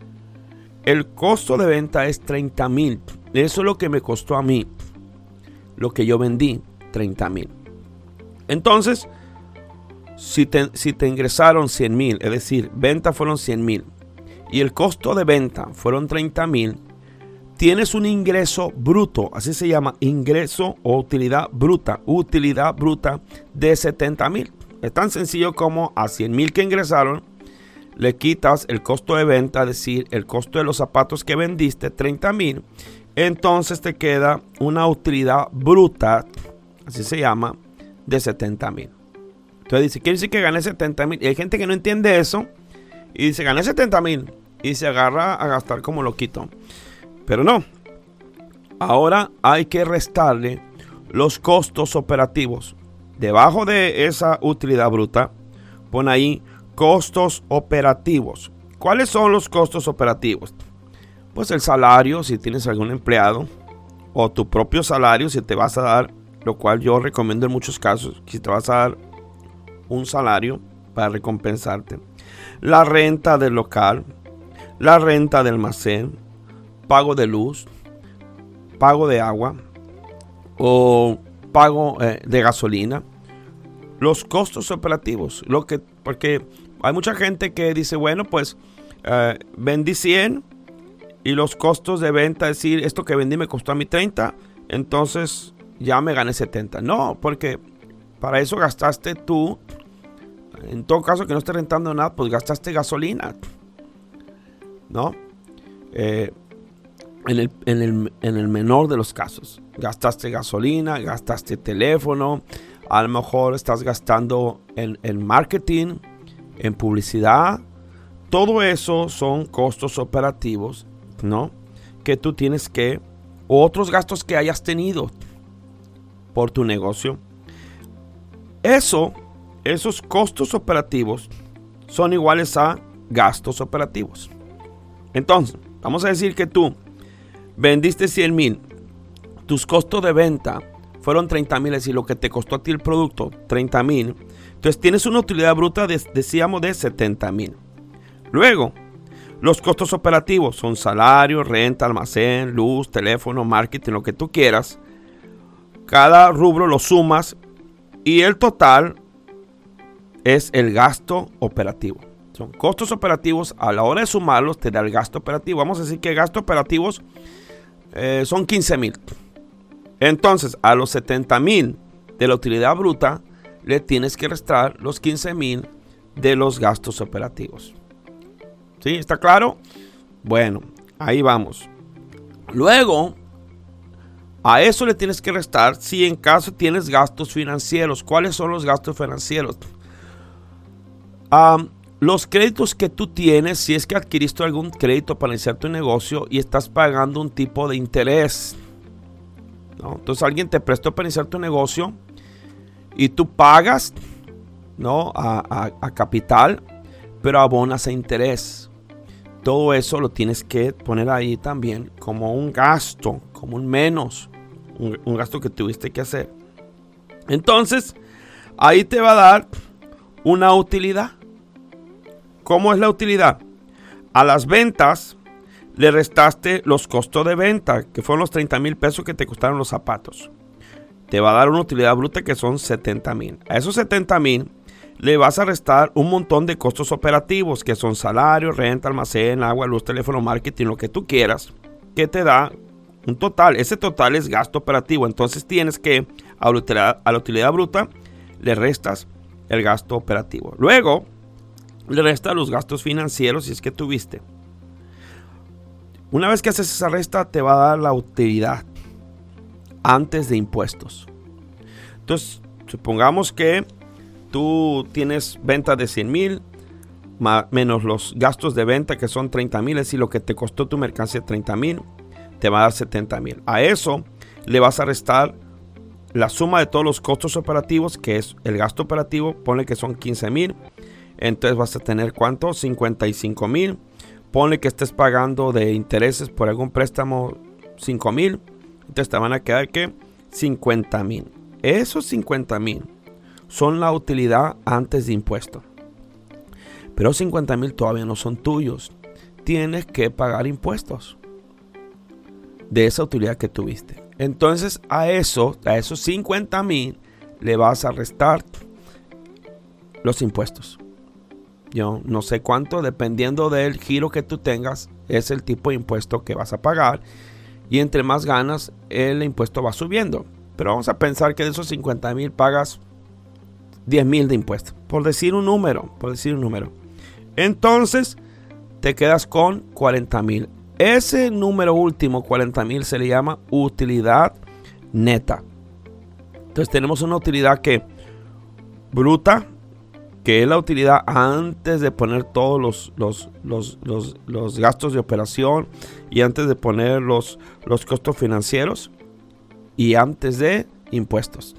el costo de venta es treinta mil. Eso es lo que me costó a mí, lo que yo vendí, treinta mil. Entonces, si te, si te ingresaron cien mil, es decir, venta fueron cien mil, y el costo de venta fueron treinta mil, tienes un ingreso bruto, así se llama, ingreso o utilidad bruta, utilidad bruta de setenta mil. Es tan sencillo como a cien mil que ingresaron, le quitas el costo de venta, es decir, el costo de los zapatos que vendiste, treinta mil, entonces te queda una utilidad bruta, así se llama, de setenta mil. Entonces dice, quiere decir que gané setenta mil, y hay gente que no entiende eso, y dice, gané setenta mil, y se agarra a gastar como loquito. Pero no, ahora hay que restarle los costos operativos. Debajo de esa utilidad bruta, pon ahí costos operativos. ¿Cuáles son los costos operativos? Pues el salario, si tienes algún empleado, o tu propio salario, si te vas a dar, lo cual yo recomiendo en muchos casos, si te vas a dar un salario para recompensarte. La renta del local, la renta del almacén, pago de luz, pago de agua o pago eh, de gasolina, los costos operativos, lo que, porque hay mucha gente que dice, bueno, pues eh, vendí cien y los costos de venta, es decir, esto que vendí me costó a mí treinta, entonces ya me gané setenta. No, porque para eso gastaste tú, en todo caso que no estés rentando nada, pues gastaste gasolina, ¿no? Eh, En el, en, el, en el menor de los casos, gastaste gasolina, gastaste teléfono, a lo mejor estás gastando en, en marketing, en publicidad. Todo eso son costos operativos, ¿no? Que tú tienes que, o otros gastos que hayas tenido por tu negocio. Eso, esos costos operativos son iguales a gastos operativos. Entonces, vamos a decir que tú vendiste cien mil, tus costos de venta fueron treinta mil, es decir, lo que te costó a ti el producto, treinta mil. Entonces tienes una utilidad bruta, de, decíamos, de setenta mil. Luego, los costos operativos son salario, renta, almacén, luz, teléfono, marketing, lo que tú quieras. Cada rubro lo sumas y el total es el gasto operativo. Son costos operativos, a la hora de sumarlos te da el gasto operativo. Vamos a decir que gastos operativos Eh, son quince mil. Entonces a los setenta mil de la utilidad bruta le tienes que restar los quince mil de los gastos operativos. ¿Sí? ¿Está claro? Bueno, ahí vamos. Luego a eso le tienes que restar si en caso tienes gastos financieros. ¿Cuáles son los gastos financieros? Um, Los créditos que tú tienes, si es que adquiriste algún crédito para iniciar tu negocio y estás pagando un tipo de interés, ¿no? Entonces alguien te prestó para iniciar tu negocio y tú pagas, ¿no? a, a, a capital, pero abonas a interés. Todo eso lo tienes que poner ahí también como un gasto, como un menos, un, un gasto que tuviste que hacer. Entonces, ahí te va a dar una utilidad. ¿Cómo es la utilidad? A las ventas le restaste los costos de venta, que fueron los treinta mil pesos que te costaron los zapatos. Te va a dar una utilidad bruta que son setenta mil. A esos setenta mil le vas a restar un montón de costos operativos, que son salario, renta, almacén, agua, luz, teléfono, marketing, lo que tú quieras, que te da un total. Ese total es gasto operativo. Entonces tienes que, a la utilidad, a la utilidad bruta, le restas el gasto operativo. Luego, le restas los gastos financieros si es que tuviste. Una vez que haces esa resta, te va a dar la utilidad antes de impuestos. Entonces, supongamos que tú tienes ventas de cien mil, menos los gastos de venta que son treinta mil, es decir, lo que te costó tu mercancía treinta mil, te va a dar setenta mil. A eso le vas a restar la suma de todos los costos operativos, que es el gasto operativo, ponle que son quince mil, entonces vas a tener ¿cuánto? cincuenta y cinco mil. Ponle que estés pagando de intereses por algún préstamo cinco mil, entonces te van a quedar ¿qué? cincuenta mil. Esos cincuenta mil son la utilidad antes de impuestos. Pero cincuenta mil todavía no son tuyos. Tienes que pagar impuestos de esa utilidad que tuviste. Entonces a eso, a esos cincuenta mil le vas a restar los impuestos. Yo no sé cuánto, dependiendo del giro que tú tengas, es el tipo de impuesto que vas a pagar. Y entre más ganas, el impuesto va subiendo. Pero vamos a pensar que de esos cincuenta mil pagas diez mil de impuestos. Por decir un número, por decir un número. Entonces, te quedas con cuarenta mil. Ese número último, cuarenta mil, se le llama utilidad neta. Entonces, tenemos una utilidad que bruta, que es la utilidad antes de poner todos los, los, los, los, los gastos de operación y antes de poner los, los costos financieros y antes de impuestos.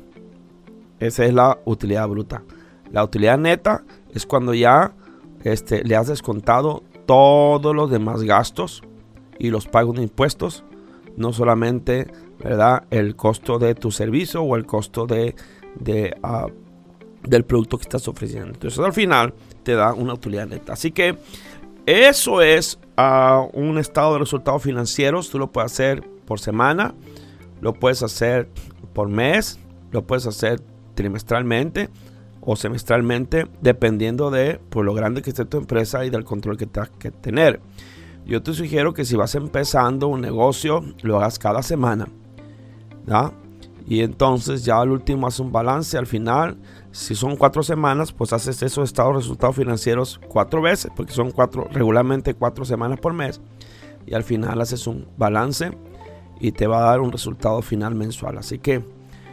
Esa es la utilidad bruta. La utilidad neta es cuando ya este, le has descontado todos los demás gastos y los pagos de impuestos, no solamente, ¿verdad?, el costo de tu servicio o el costo de, de uh, del producto que estás ofreciendo. Entonces al final te da una utilidad neta. Así que eso es uh, un estado de resultados financieros. Tú lo puedes hacer por semana, lo puedes hacer por mes, lo puedes hacer trimestralmente o semestralmente, dependiendo de por lo grande que esté tu empresa y del control que tengas que tener. Yo te sugiero que si vas empezando un negocio, lo hagas cada semana, ¿no? Y entonces ya al último haces un balance. Al final, si son cuatro semanas, pues haces esos estados de resultados financieros cuatro veces, porque son cuatro, regularmente cuatro semanas por mes. Y al final haces un balance y te va a dar un resultado final mensual. Así que,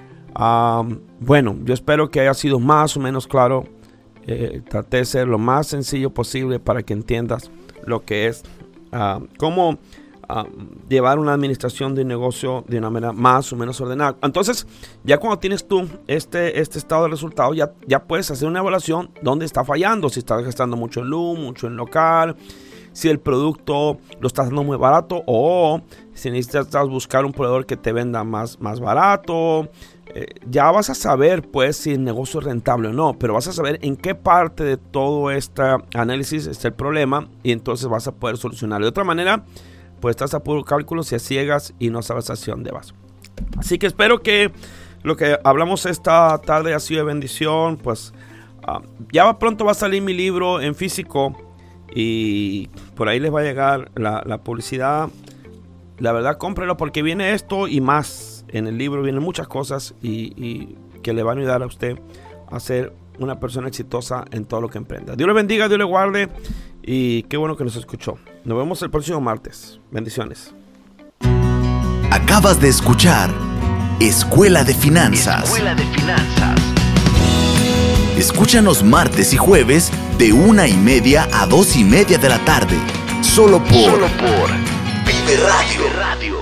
um, bueno, yo espero que haya sido más o menos claro. Eh, traté de ser lo más sencillo posible para que entiendas lo que es, uh, cómo Uh, llevar una administración de un negocio de una manera más o menos ordenada. Entonces, ya cuando tienes tú este, este estado de resultados, ya, ya puedes hacer una evaluación dónde está fallando. Si estás gastando mucho en luz, mucho en local, si el producto lo estás dando muy barato, o si necesitas buscar un proveedor que te venda más, más barato. Eh, ya vas a saber pues si el negocio es rentable o no, pero vas a saber en qué parte de todo este análisis está el problema, y entonces vas a poder solucionarlo. De otra manera, pues estás a puro cálculo, si a ciegas y no sabes hacia dónde vas. Así que espero que lo que hablamos esta tarde ha sido de bendición. Pues uh, ya pronto va a salir mi libro en físico y por ahí les va a llegar la, la publicidad. La verdad, cómprelo porque viene esto y más. En el libro vienen muchas cosas y, y que le van a ayudar a usted a ser una persona exitosa en todo lo que emprenda. Dios le bendiga, Dios le guarde y qué bueno que nos escuchó. Nos vemos el próximo martes. Bendiciones. Acabas de escuchar Escuela de Finanzas. Escuela de Finanzas. Escúchanos martes y jueves de una y media a dos y media de la tarde. Solo por, Solo por Vive Radio. Vive Radio.